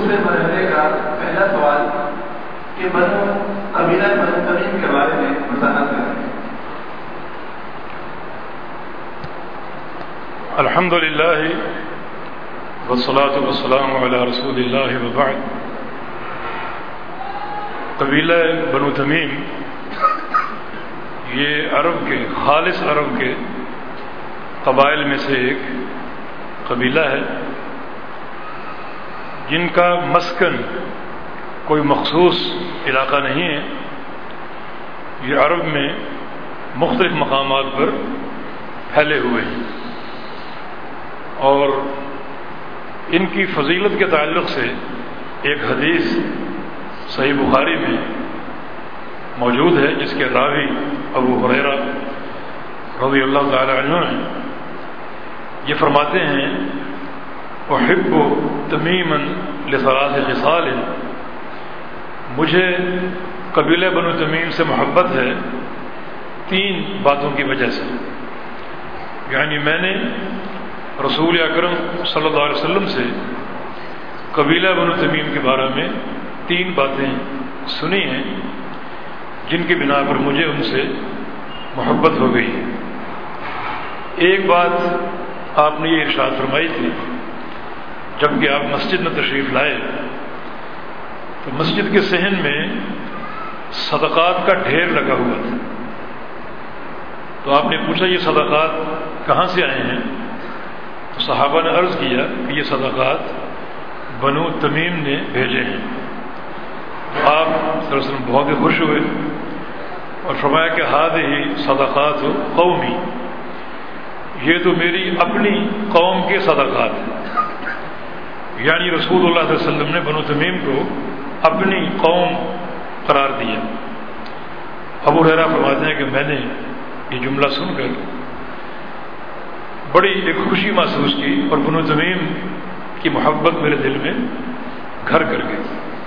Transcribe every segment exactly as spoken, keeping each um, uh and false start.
دوسرے مرحلے کا پہلا سوال کہ بنو قبیلہ بنو تمیم کے بارے میں وضاحت کریں۔ الحمد للہ والصلاة والسلام علی رسول اللہ وبعد۔ قبیلہ بنو تمیم یہ عرب کے خالص عرب کے قبائل میں سے ایک قبیلہ ہے جن کا مسکن کوئی مخصوص علاقہ نہیں ہے۔ یہ عرب میں مختلف مقامات پر پھیلے ہوئے ہیں، اور ان کی فضیلت کے تعلق سے ایک حدیث صحیح بخاری میں موجود ہے جس کے راوی ابو ہریرہ رضی اللہ تعالی عنہ ہیں۔ یہ فرماتے ہیں احب تمیما لثلاث خصال، مجھے قبیلہ بنو تمیم سے محبت ہے تین باتوں کی وجہ سے، یعنی میں نے رسول اکرم صلی اللہ علیہ وسلم سے قبیلہ بنو تمیم کے بارے میں تین باتیں سنی ہیں جن کی بنا پر مجھے ان سے محبت ہو گئی۔ ایک بات آپ نے یہ ارشاد فرمائی تھی جب کہ آپ مسجد میں تشریف لائے تو مسجد کے صحن میں صدقات کا ڈھیر لگا ہوا تھا، تو آپ نے پوچھا یہ صدقات کہاں سے آئے ہیں؟ تو صحابہ نے عرض کیا کہ یہ صدقات بنو تمیم نے بھیجے ہیں۔ تو آپ صلی اللہ علیہ وسلم بہت ہی خوش ہوئے اور فرمایا کہ ہذہ صدقات قومی، یہ تو میری اپنی قوم کے صدقات ہیں، یعنی رسول اللہ صلی اللہ علیہ وسلم نے بنو تمیم کو اپنی قوم قرار دیا۔ ابو ہریرہ فرماتے ہیں کہ میں نے یہ جملہ سن کر بڑی ایک خوشی محسوس کی اور بنو تمیم کی محبت میرے دل میں گھر کر گئی۔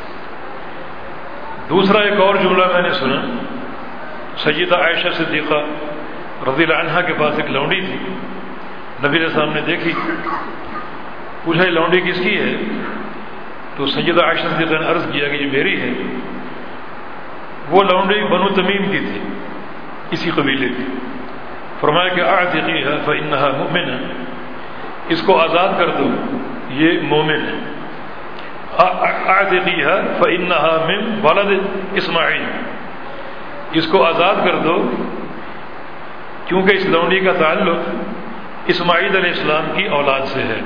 دوسرا ایک اور جملہ میں نے سنا، سیدہ عائشہ صدیقہ رضی اللہ عنہا کے پاس ایک لونڈی تھی، نبی علیہ السلام نے دیکھی، پوچھا یہ لونڈی کس کی ہے؟ تو سیدہ عائشہ صدیقہ نے عرض کیا کہ یہ میری ہے۔ وہ لونڈی بنو تمیم کی تھی، اسی قبیلے کی۔ فرمایا کہ اعتقیھا فانھا مؤمنہ، اس کو آزاد کر دو، یہ مومن ہے۔ اعتقیھا فانھا من ولد اسماعیل، اس کو آزاد کر دو کیونکہ اس لونڈی کا تعلق اسماعیل علیہ السلام کی اولاد سے ہے۔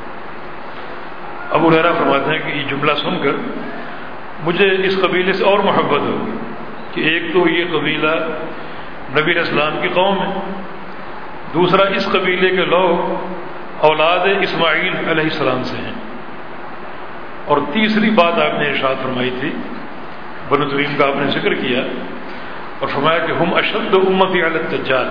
ابو ہریرہ فرماتے ہیں کہ یہ جملہ سن کر مجھے اس قبیلے سے اور محبت ہو کہ ایک تو یہ قبیلہ نبی علیہ السلام کی قوم ہے، دوسرا اس قبیلے کے لوگ اولاد اسماعیل علیہ السلام سے ہیں، اور تیسری بات آپ نے ارشاد فرمائی تھی، بنو تمیم کا آپ نے ذکر کیا اور فرمایا کہ ہم اشد امتی علی الدجال،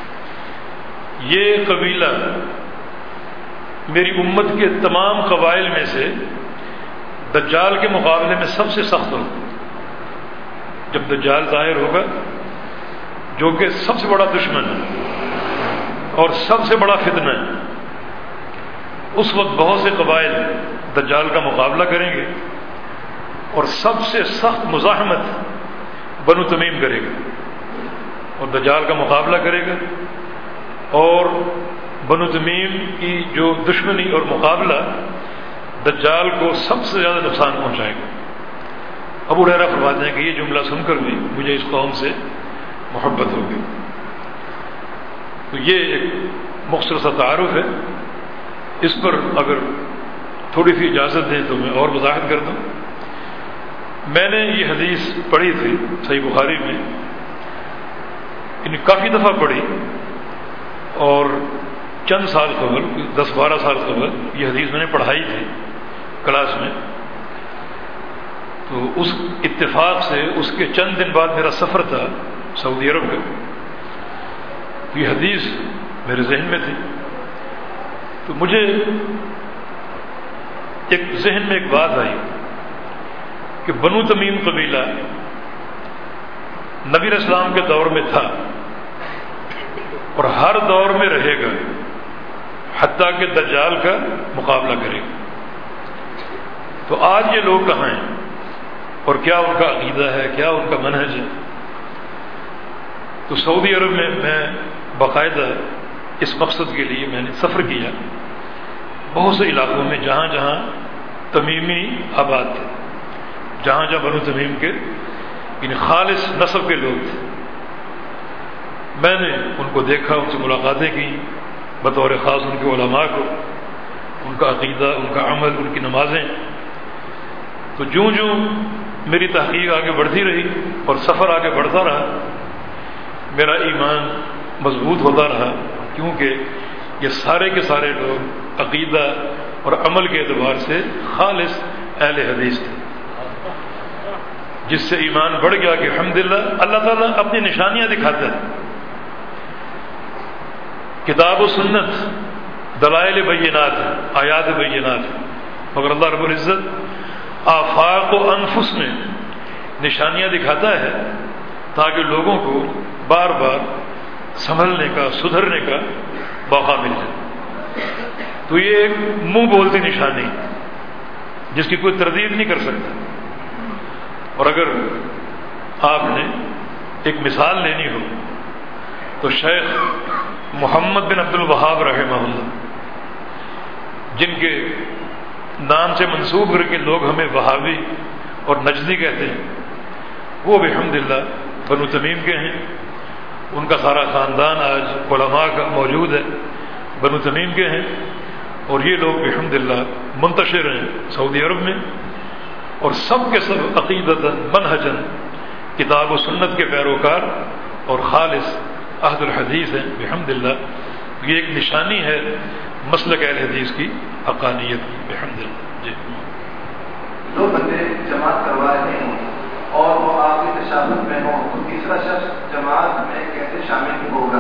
یہ قبیلہ میری امت کے تمام قبائل میں سے دجال کے مقابلے میں سب سے سخت ہو۔ جب دجال ظاہر ہوگا جو کہ سب سے بڑا دشمن ہے اور سب سے بڑا فتنہ ہے، اس وقت بہت سے قبائل دجال کا مقابلہ کریں گے اور سب سے سخت مزاحمت بنو تمیم کرے گا اور دجال کا مقابلہ کرے گا، اور بنو تمیم کی جو دشمنی اور مقابلہ دجال کو سب سے زیادہ نقصان پہنچائے گا۔ ابو ہریرہ فرماتے ہیں کہ یہ جملہ سن کر بھی مجھے اس قوم سے محبت ہو گئی۔ تو یہ ایک مختصر سا تعارف ہے، اس پر اگر تھوڑی سی اجازت دیں تو میں اور وضاحت کر دوں۔ میں نے یہ حدیث پڑھی تھی صحیح بخاری میں، یعنی کافی دفعہ پڑھی، اور چند سال قبل دس بارہ سال قبل یہ حدیث میں نے پڑھائی تھی کلاس میں، تو اس اتفاق سے اس کے چند دن بعد میرا سفر تھا سعودی عرب کا، یہ حدیث میرے ذہن میں تھی، تو مجھے ایک ذہن میں ایک بات آئی کہ بنو تمیم قبیلہ نبی علیہ السلام کے دور میں تھا اور ہر دور میں رہے گا حتیٰ کہ دجال کا مقابلہ کرے گا۔ تو آج یہ لوگ کہاں ہیں اور کیا ان کا عقیدہ ہے، کیا ان کا منہج ہے؟ تو سعودی عرب میں میں باقاعدہ اس مقصد کے لیے میں نے سفر کیا، بہت سے علاقوں میں جہاں جہاں تمیمی آباد تھے، جہاں جہاں بنو تمیم کے یعنی خالص نسب کے لوگ تھے، میں نے ان کو دیکھا، ان سے ملاقاتیں کی، بطور خاص ان کے علماء کو، ان کا عقیدہ، ان کا عمل، ان کی نمازیں. تو جوں جوں میری تحقیق آگے بڑھتی رہی اور سفر آگے بڑھتا رہا، میرا ایمان مضبوط ہوتا رہا، کیونکہ یہ سارے کے سارے لوگ عقیدہ اور عمل کے اعتبار سے خالص اہل حدیث تھے، جس سے ایمان بڑھ گیا کہ الحمدللہ اللہ تعالیٰ اپنی نشانیاں دکھاتا ہے. کتاب و سنت دلائل بینات ہیں، آیات بینات ہیں، مگر اللہ رب العزت آفاق و انفس میں نشانیاں دکھاتا ہے تاکہ لوگوں کو بار بار سنبھلنے کا، سدھرنے کا موقع مل جائے. تو یہ ایک منہ بولتی نشانی جس کی کوئی تردید نہیں کر سکتا. اور اگر آپ نے ایک مثال لینی ہو تو شیخ محمد بن عبد الوہاب رحمہ اللہ، جن کے نام سے منسوب کر کے لوگ ہمیں وہابی اور نجدی کہتے ہیں، وہ بحمدللہ بنو تمیم کے ہیں. ان کا سارا خاندان آج علماء کا موجود ہے، بنو تمیم کے ہیں، اور یہ لوگ بحمدللہ منتشر ہیں سعودی عرب میں، اور سب کے سب عقیدتاً منہجاً کتاب و سنت کے پیروکار اور خالص عہد الحدیث ہیں بحمدللہ. یہ ایک نشانی ہے مسلک اہل حدیث کی حقانیت کی بحمدللہ. جی دو بندے جماعت کروا رہے ہوں اور وہ آپ کی تشابت میں ہوں تو تیسرا شخص جماعت میں کیسے شامل ہوگا؟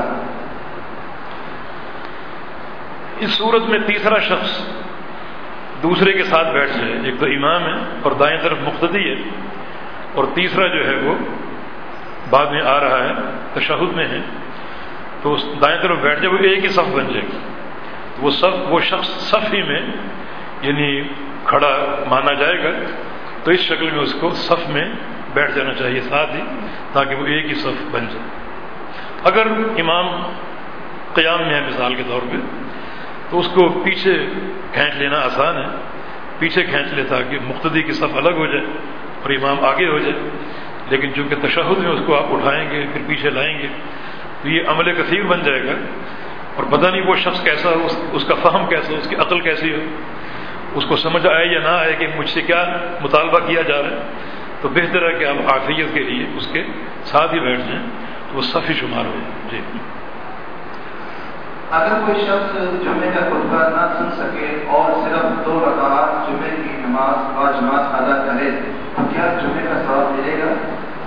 اس صورت میں تیسرا شخص دوسرے کے ساتھ بیٹھ جائے. ایک تو امام ہے اور دائیں طرف مقتدی ہے، اور تیسرا جو ہے وہ بعد میں آ رہا ہے، تشہد میں ہے، تو اس دائیں طرف بیٹھ جائے، وہ ایک ہی صف بن جائے گا. وہ صف وہ شخص صف ہی میں یعنی کھڑا مانا جائے گا. تو اس شکل میں اس کو صف میں بیٹھ جانا چاہیے ساتھ ہی، تاکہ وہ ایک ہی صف بن جائے. اگر امام قیام میں ہے مثال کے طور پہ، تو اس کو پیچھے کھینچ لینا آسان ہے، پیچھے کھینچ لے تاکہ مقتدی کی صف الگ ہو جائے اور امام آگے ہو جائے. لیکن چونکہ تشہد میں اس کو آپ اٹھائیں گے پھر پیچھے لائیں گے تو یہ عمل کثیر بن جائے گا، اور پتہ نہیں وہ شخص کیسا ہو، اس کا فہم کیسا ہو، اس کی عقل کیسی ہو، اس کو سمجھ آئے یا نہ آئے کہ مجھ سے کیا مطالبہ کیا جا رہا ہے. تو بہتر ہے کہ آپ عافیت کے لیے اس کے ساتھ ہی بیٹھ جائیں تو وہ صف ہی شمار ہو. جی اگر کوئی شخص جمعے کا خطبہ نہ سن سکے اور صرف دو رکعات جمعے کی نماز با جماعت ادا کرے تو کیا جمعے کا ثواب ملے گا؟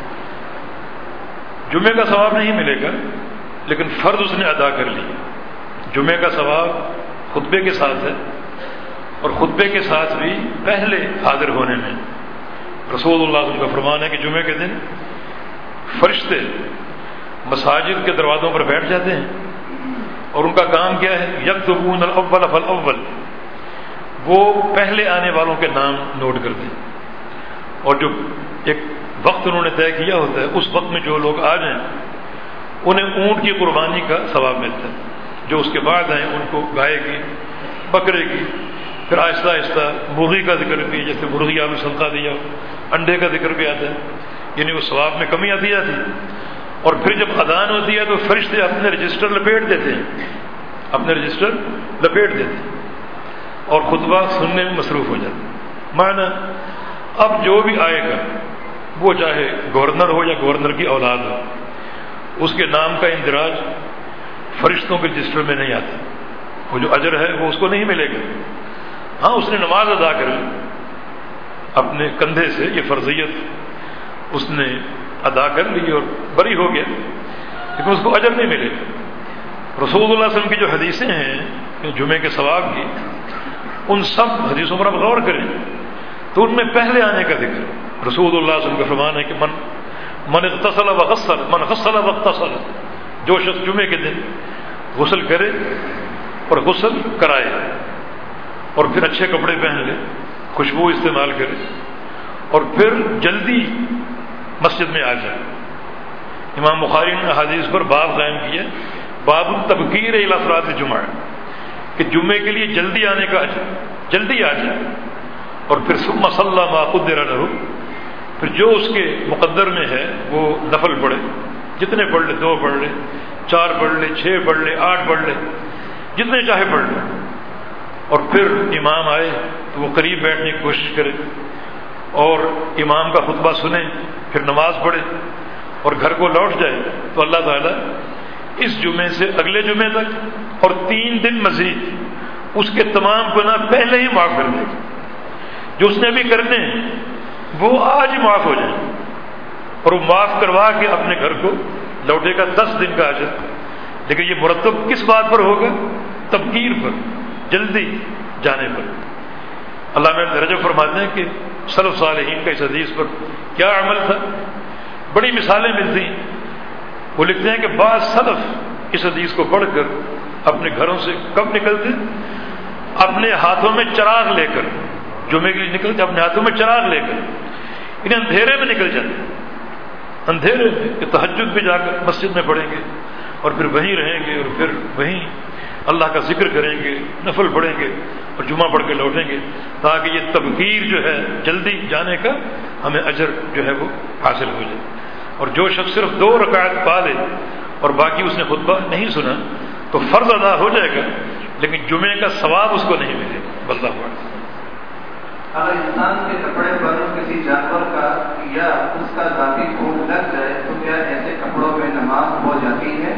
جمعے کا ثواب نہیں ملے گا، لیکن فرض اس نے ادا کر لی. جمعے کا ثواب خطبے کے ساتھ ہے، اور خطبے کے ساتھ بھی پہلے حاضر ہونے میں. رسول اللہ صلی اللہ علیہ وسلم کا فرمان ہے کہ جمعے کے دن فرشتے مساجد کے دروازوں پر بیٹھ جاتے ہیں، اور ان کا کام کیا ہے؟ یکتبون الاول فالاول، وہ پہلے آنے والوں کے نام نوٹ کرتے ہیں، اور جو ایک وقت انہوں نے طے کیا ہوتا ہے اس وقت میں جو لوگ آ جائیں انہیں اونٹ کی قربانی کا ثواب ملتا ہے. جو اس کے بعد آئیں ان کو گائے کی، بکرے کی، پھر آہستہ آہستہ مرغی کا ذکر بھی، جیسے مرغی آپ نے صدقہ دیا، انڈے کا ذکر بھی آتا ہے، یعنی وہ ثواب میں کمی آتی جاتی ہے. اور پھر جب اذان ہوتی ہے تو فرشتے اپنے رجسٹر لپیٹ دیتے ہیں، اپنے رجسٹر لپیٹ دیتے ہیں اور خطبہ سننے میں مصروف ہو جاتے ہیں. معنی اب جو بھی آئے گا وہ چاہے گورنر ہو یا گورنر کی اولاد ہو، اس کے نام کا اندراج فرشتوں کے رجسٹر میں نہیں آتا. وہ جو اجر ہے وہ اس کو نہیں ملے گا. ہاں اس نے نماز ادا کر لی اپنے کندھے سے، یہ فرضیت اس نے ادا کر لی اور بری ہو گیا، لیکن اس کو اجر نہیں ملے گا. رسول اللہ صلی اللہ علیہ وسلم کی جو حدیثیں ہیں جمعے کے ثواب کی، ان سب حدیثوں پر آپ غور کریں تو ان میں پہلے آنے کا ذکر. رسول اللہ صلی اللہ علیہ وسلم کا فرمان ہے کہ من من اغتسل وغسل من غسل واغتسل، جو شخص جمعے کے دن غسل کرے اور غسل کرائے اور پھر اچھے کپڑے پہن لے خوشبو استعمال کرے اور پھر جلدی مسجد میں آ جائے۔ امام بخاری نے حدیث پر باب قائم کیا، باب التبکیر الی افراد الجمعہ، کہ جمعے کے لیے جلدی آنے کا اجر، جلدی آ جائے۔ اور پھر ثم صلی ما قدر لہ، پھر جو اس کے مقدر میں ہے وہ نفل پڑھے، جتنے پڑھ لے، دو پڑھ لے، چار پڑھ لے، چھ پڑھ لے، آٹھ پڑھ لے، جتنے چاہے پڑھ لے۔ اور پھر امام آئے تو وہ قریب بیٹھنے کی کوشش کرے اور امام کا خطبہ سنے، پھر نماز پڑھے اور گھر کو لوٹ جائے تو اللہ تعالیٰ اس جمعے سے اگلے جمعے تک اور تین دن مزید اس کے تمام گناہ پہلے ہی معاف کر دے گا۔ جو اس نے ابھی کرنے ہیں وہ آج ہی معاف ہو جائیں، اور وہ معاف کروا کے اپنے گھر کو لوٹے گا دس دن کا اجر۔ لیکن یہ مرتب کس بات پر ہوگا؟ تبکیر پر، جلدی جانے پر۔ علامہ ابن رجب فرماتے ہیں کہ سلف صالحین کا اس حدیث پر کیا عمل تھا، بڑی مثالیں ملتی ہیں۔ وہ لکھتے ہیں کہ بعض سلف اس حدیث کو پڑھ کر اپنے گھروں سے کب نکلتے؟ اپنے ہاتھوں میں چراغ لے کر، جمعے کے لیے نکلتے اپنے ہاتھوں میں چراغ لے کر، انہیں اندھیرے میں نکل جاتے، اندھیرے میں کہ تہجد بھی جا کر مسجد میں پڑھیں گے اور پھر وہیں رہیں گے اور پھر وہیں اللہ کا ذکر کریں گے، نفل پڑھیں گے اور جمعہ پڑھ کے لوٹیں گے، تاکہ یہ تبکیر جو ہے جلدی جانے کا ہمیں اجر جو ہے وہ حاصل ہو جائے۔ اور جو شخص صرف دو رکعت پا لے اور باقی اس نے خطبہ نہیں سنا تو فرض ادا ہو جائے گا، لیکن جمعے کا ثواب اس کو نہیں ملے گا۔ اللہ ہوا۔ اگر انسان کے کپڑے پر کسی جانور کا یا اس کا ذاتی خون لگ جائے تو کیا ایسے کپڑوں میں نماز ہو جاتی ہے؟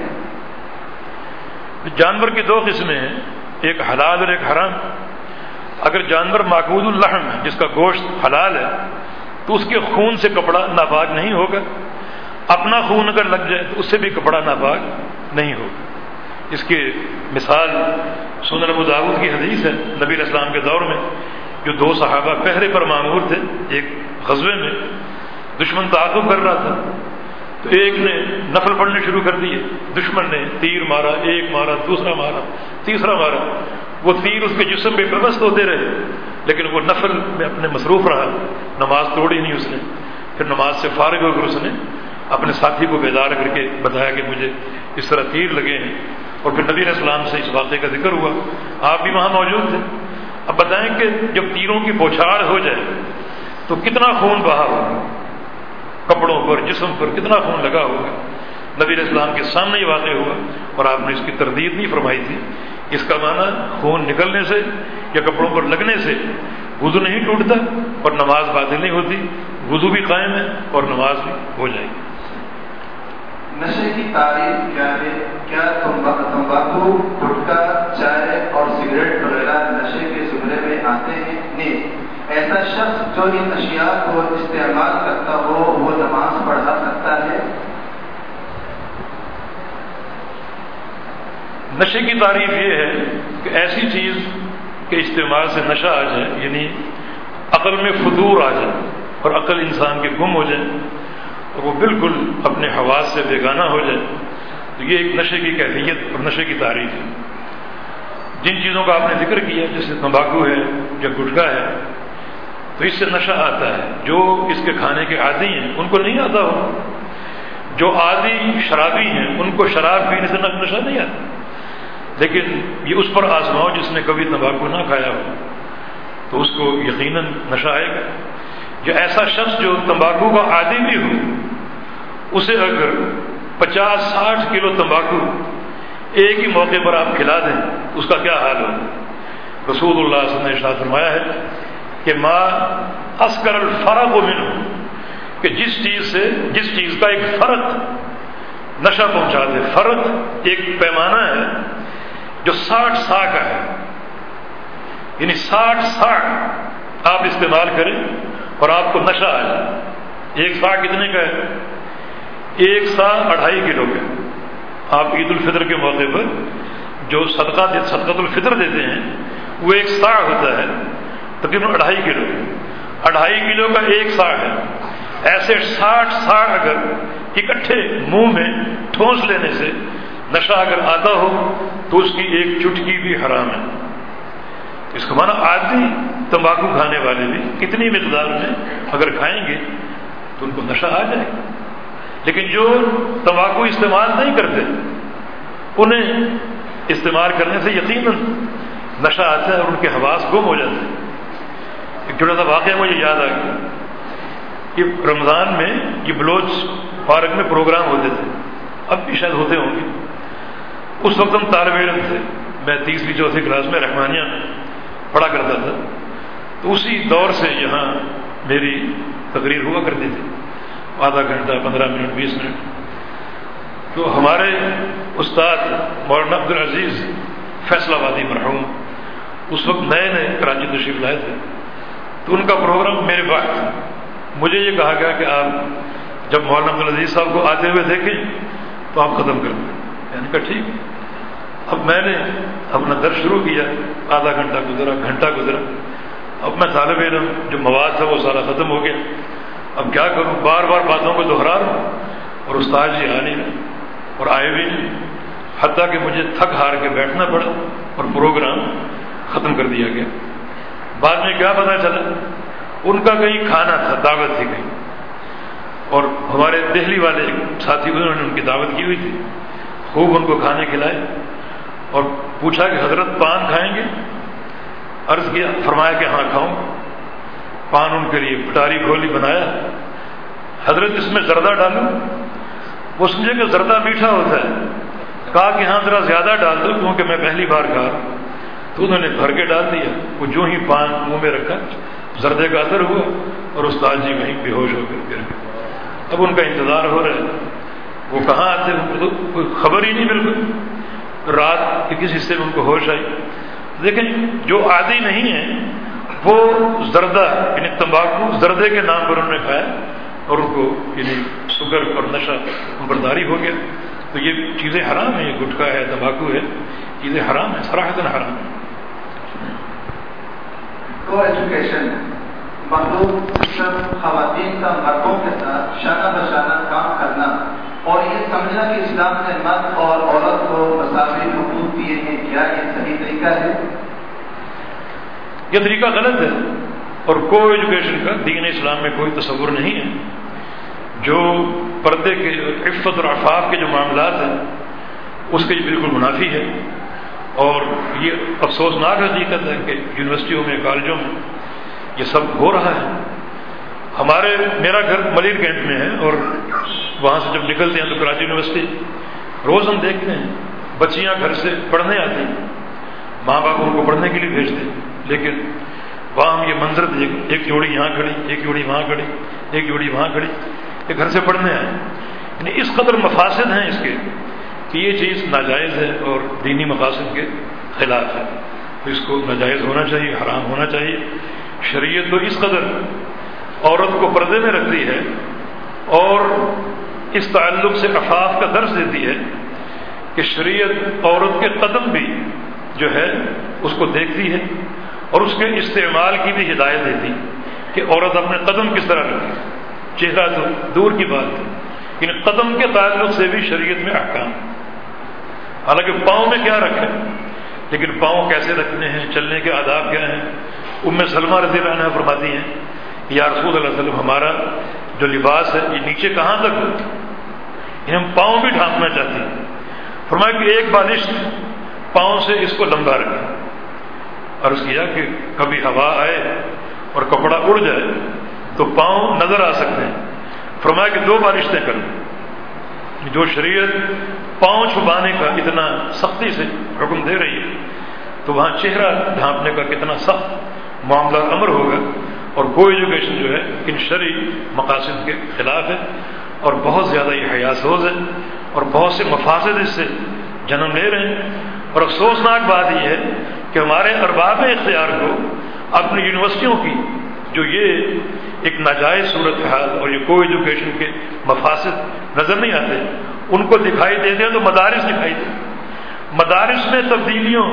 جانور کی دو قسمیں ہیں، ایک حلال اور ایک حرام۔ اگر جانور معقود اللحم ہے، جس کا گوشت حلال ہے، تو اس کے خون سے کپڑا ناپاک نہیں ہوگا۔ اپنا خون اگر لگ جائے تو اس سے بھی کپڑا ناپاک نہیں ہوگا۔ اس کی مثال سنن ابو داؤد کی حدیث ہے، نبی علیہ السلام کے دور میں جو دو صحابہ پہرے پر مامور تھے، ایک غزوے میں دشمن تعاقب کر رہا تھا، تو ایک نے نفل پڑھنے شروع کر دیے، دشمن نے تیر مارا، ایک مارا، دوسرا مارا، تیسرا مارا، وہ تیر اس کے جسم پہ پیوست ہوتے رہے، لیکن وہ نفل میں اپنے مصروف رہا، نماز توڑی نہیں اس نے۔ پھر نماز سے فارغ ہو کر اس نے اپنے ساتھی کو بیدار کر کے بتایا کہ مجھے اس طرح تیر لگے ہیں، اور پھر نبی علیہ السلام سے اس واقعے کا ذکر ہوا، آپ بھی وہاں موجود تھے۔ اب بتائیں کہ جب تیروں کی بوچھاڑ ہو جائے تو کتنا خون بہا ہوگا، کپڑوں پر، جسم پر کتنا خون لگا ہوگا۔ نبی علیہ السلام کے سامنے یہ واقع ہوا اور آپ نے اس کی تردید نہیں فرمائی تھی۔ اس کا معنی خون نکلنے سے یا کپڑوں پر لگنے سے وضو نہیں ٹوٹتا اور نماز باطل نہیں ہوتی، وضو بھی قائم ہے اور نماز بھی ہو جائے گی۔ نشے کی تعریف کیا ہے؟ کیا تمباکو، گٹکا، چائے اور سگریٹ وغیرہ نشے کے زمرے میں آتے ہیں؟ نہیں، ایسا شخص جو ان اشیاء کو استعمال کرتا ہو وہ نماز پڑھا سکتا ہے؟ نشے کی تعریف یہ ہے کہ ایسی چیز کے استعمال سے نشہ آ جائے، یعنی عقل میں فطور آ جائے اور عقل انسان کے گم ہو جائے اور وہ بالکل اپنے حواس سے بیگانہ ہو جائے، تو یہ ایک نشے کی کیفیت اور نشے کی تعریف ہے۔ جن چیزوں کا آپ نے ذکر کیا جیسے تمباکو ہے یا گٹکا ہے، تو اس سے نشہ آتا ہے۔ جو اس کے کھانے کے عادی ہیں ان کو نہیں آتا ہو، جو عادی شرابی ہیں ان کو شراب پینے سے نشہ نہیں آتا، لیکن یہ اس پر آزماؤ جس نے کبھی تمباکو نہ کھایا ہو تو اس کو یقیناً نشہ آئے گا۔ جو ایسا شخص جو تمباکو کا عادی بھی ہو، اسے اگر پچاس ساٹھ کلو تمباکو ایک ہی موقع پر آپ کھلا دیں تو اس کا کیا حال ہو؟ رسول اللہ صلی اللہ علیہ وسلم نے ارشاد فرمایا ہے کہ ما اسکر الفرق منہ، کہ جس چیز سے جس چیز کا ایک فرق نشہ پہنچا دے، فرق ایک پیمانہ ہے جو ساٹھ سا کا ہے، یعنی ساٹھ سا آپ استعمال کریں اور آپ کو نشہ آ جائے۔ ایک سا کتنے کا ہے؟ ایک سا اڑھائی کلو کا۔ آپ عید الفطر کے موقع پر جو صدقہ صدقۃ الفطر دیتے ہیں وہ ایک سا ہوتا ہے، تقریباً اڑھائی کلو اڑھائی کلو کا ایک سا ہے۔ ایسے ساٹھ سا اگر اکٹھے منہ میں ٹھونس لینے سے نشہ اگر آتا ہو تو اس کی ایک چٹکی بھی حرام ہے۔ اس کا معنی عادی تمباکو کھانے والے بھی کتنی مقدار میں اگر کھائیں گے تو ان کو نشہ آ جائے گا، لیکن جو تمباکو استعمال نہیں کرتے انہیں استعمال کرنے سے یقیناً نشہ آتا ہے اور ان کے حواس گم ہو جاتے ہیں۔ ایک چھوٹا سا واقعہ مجھے یاد آ گیا کہ رمضان میں یہ بلوچ پارک میں پروگرام ہوتے تھے، اب بھی شاید ہوتے ہوں گے۔ اس وقت ہم طالب علم تھے، میں تیسری چوتھی کلاس میں رحمانیہ پڑھا کرتا تھا، تو اسی دور سے یہاں میری تقریر ہوا کرتی تھی، آدھا گھنٹہ پندرہ منٹ بیس منٹ۔ تو ہمارے استاد مولانا عبدالعزیز فیصل آبادی مرحوم اس وقت نئے نئے کراچی تشریف لائے تھے، تو ان کا پروگرام میرے پاس مجھے یہ کہا گیا کہ آپ جب مولانا عبدالعزیز صاحب کو آتے ہوئے دیکھیں تو آپ ختم کر دیں۔ میں نے کہا ٹھیک۔ اب میں نے اپنا درس شروع کیا، آدھا گھنٹہ گزرا، گھنٹہ گزرا، اب میں طالب علم جو مواد تھا وہ سارا ختم ہو گیا، اب کیا کروں، بار بار باتوں کو دہرا رہا ہوں اور استاد جی آ نہیں رہے اور آئے بھی نہیں، حتیٰ کہ مجھے تھک ہار کے بیٹھنا پڑا اور پروگرام ختم کر دیا گیا۔ بعد میں کیا پتہ چلا، ان کا کہیں کھانا تھا، دعوت تھی کہیں، اور ہمارے دہلی والے ساتھی انہوں نے ان کی دعوت کی ہوئی تھی، خوب ان کو کھانے کھلائے اور پوچھا کہ حضرت پان کھائیں گے؟ عرض کیا، فرمایا کہ ہاں کھاؤں۔ پان ان کے لیے پٹاری کھولی بنایا، حضرت اس میں زردہ ڈالوں؟ وہ سمجھے کہ زردہ میٹھا ہوتا ہے، کہا کہ ہاں ذرا زیادہ ڈال دو کیونکہ میں پہلی بار کھا رہا ہوں۔ تو انہوں نے بھر کے ڈال دیا، وہ جو ہی پان منہ میں رکھا زردے کا اثر ہوا اور استاد جی وہیں بے ہوش ہو کر گر گئے۔ اب ان کا انتظار ہو رہا ہے، وہ کہاں آتے ان کو تو کوئی خبر ہی نہیں، بالکل رات کے کس حصے میں ان کو ہوش آئی۔ لیکن جو عادی نہیں ہے وہ زردہ یعنی تمباکو زردے کے نام پر انہوں نے کھایا اور ان کو یعنی شوگر اور نشہ برداری ہو گیا۔ تو یہ چیزیں حرام ہیں، یہ گٹکا ہے، تمباکو ہے، چیزیں حرام ہیں، صراحتاً حرام ہیں۔ کو ایجوکیشن مخلوق سب خواتین کا مردوں کے ساتھ شانہ بشانہ کام کرنا اور یہ سمجھنا کہ اسلام نے مرد اور عورت کو مساوی حقوق دیے ہیں، کیا یہ صحیح طریقہ ہے؟ یہ طریقہ غلط ہے اور کو ایجوکیشن کا دین اسلام میں کوئی تصور نہیں ہے۔ جو پردے کے عفت اور عفاف کے جو معاملات ہیں اس کے بالکل منافی ہے، اور یہ افسوسناک حقیقت ہے کہ یونیورسٹیوں میں کالجوں میں یہ سب ہو رہا ہے۔ ہمارے میرا گھر ملیر کینٹ میں ہے اور وہاں سے جب نکلتے ہیں تو کراچی یونیورسٹی روز ہم دیکھتے ہیں بچیاں گھر سے پڑھنے آتی ہیں، ماں باپ ان کو پڑھنے کے لیے بھیجتے ہیں، لیکن وہاں ہم یہ منظر دیکھ، ایک جوڑی یہاں کھڑی، ایک جوڑی وہاں کھڑی، ایک جوڑی وہاں کھڑی، یہ گھر سے پڑھنے آئے۔ یعنی اس قدر مفاسد ہیں اس کے کہ یہ چیز ناجائز ہے اور دینی مقاصد کے خلاف ہے، تو اس کو ناجائز ہونا چاہیے، حرام ہونا چاہیے۔ شریعت تو اس قدر عورت کو پردے میں رکھتی ہے اور اس تعلق سے عفاف کا درس دیتی ہے کہ شریعت عورت کے قدم بھی جو ہے اس کو دیکھتی ہے اور اس کے استعمال کی بھی ہدایت دیتی کہ عورت اپنے قدم کس طرح رکھے، چہرہ تو دور کی بات ہے، لیکن قدم کے تعلق سے بھی شریعت میں احکام، حالانکہ پاؤں میں کیا رکھیں، لیکن پاؤں کیسے رکھنے ہیں، چلنے کے آداب کیا ہیں۔ ام سلمہ رضی اللہ عنہا فرماتی ہیں یا رسول اللہ صلی اللہ علیہ وسلم ہمارا جو لباس ہے یہ نیچے کہاں تک ہو، یعنی ہم پاؤں بھی ڈھانپنا چاہتے ہیں۔ فرمایا کہ ایک بالش پاؤں سے اس کو لمبا رکھیں۔ عرض کیا کہ کبھی ہوا آئے اور کپڑا اڑ جائے تو پاؤں نظر آ سکتے ہیں، فرمایا کہ دو بالشتیں کریں۔ جو شریعت پاؤں چھپانے کا اتنا سختی سے حکم دے رہی ہے تو وہاں چہرہ ڈھانپنے کا کتنا سخت معاملہ امر ہوگا، اور کو ایجوکیشن جو ہے ان شرعی مقاصد کے خلاف ہے اور بہت زیادہ یہ حیاسوز ہے اور بہت سے مفاسد اس سے جنم لے رہے ہیں۔ اور افسوسناک بات یہ ہے کہ ہمارے ارباب اختیار کو اپنی یونیورسٹیوں کی جو یہ ایک ناجائز صورتحال اور یہ کو ایجوکیشن کے مفاسد نظر نہیں آتے، ان کو دکھائی دیتے ہیں تو مدارس دکھائی دیتے ہیں، مدارس میں تبدیلیوں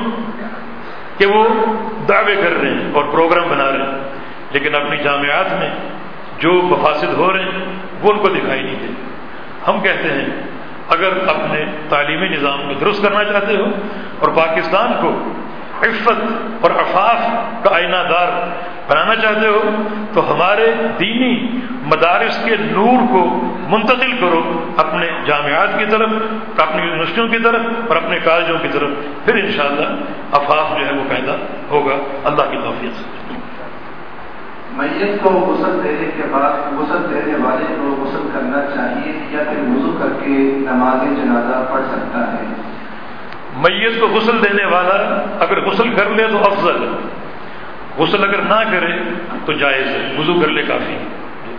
کہ وہ دعوے کر رہے ہیں اور پروگرام بنا رہے ہیں، لیکن اپنی جامعات میں جو مفاسد ہو رہے ہیں وہ ان کو دکھائی نہیں دیتے۔ ہم کہتے ہیں اگر اپنے تعلیمی نظام کو درست کرنا چاہتے ہو اور پاکستان کو عفت اور عفاف کا آئینہ دار بنانا چاہتے ہو تو ہمارے دینی مدارس کے نور کو منتقل کرو اپنے جامعات کی طرف، اپنی یونیورسٹیوں کی طرف اور اپنے کالجوں کی طرف، پھر انشاءاللہ عفاف جو ہے وہ پیدا ہوگا اللہ کی توفیق سے۔ میت کو غسل دینے کے بعد غسل دینے والے کو غسل کرنا چاہیے یا پھر وضو کر کے نماز جنازہ پڑھ سکتا ہے؟ میت کو غسل دینے والا اگر غسل کر لے تو افضل ہے، غسل اگر نہ کرے تو جائز ہے، وضو کر لے کافی ہے۔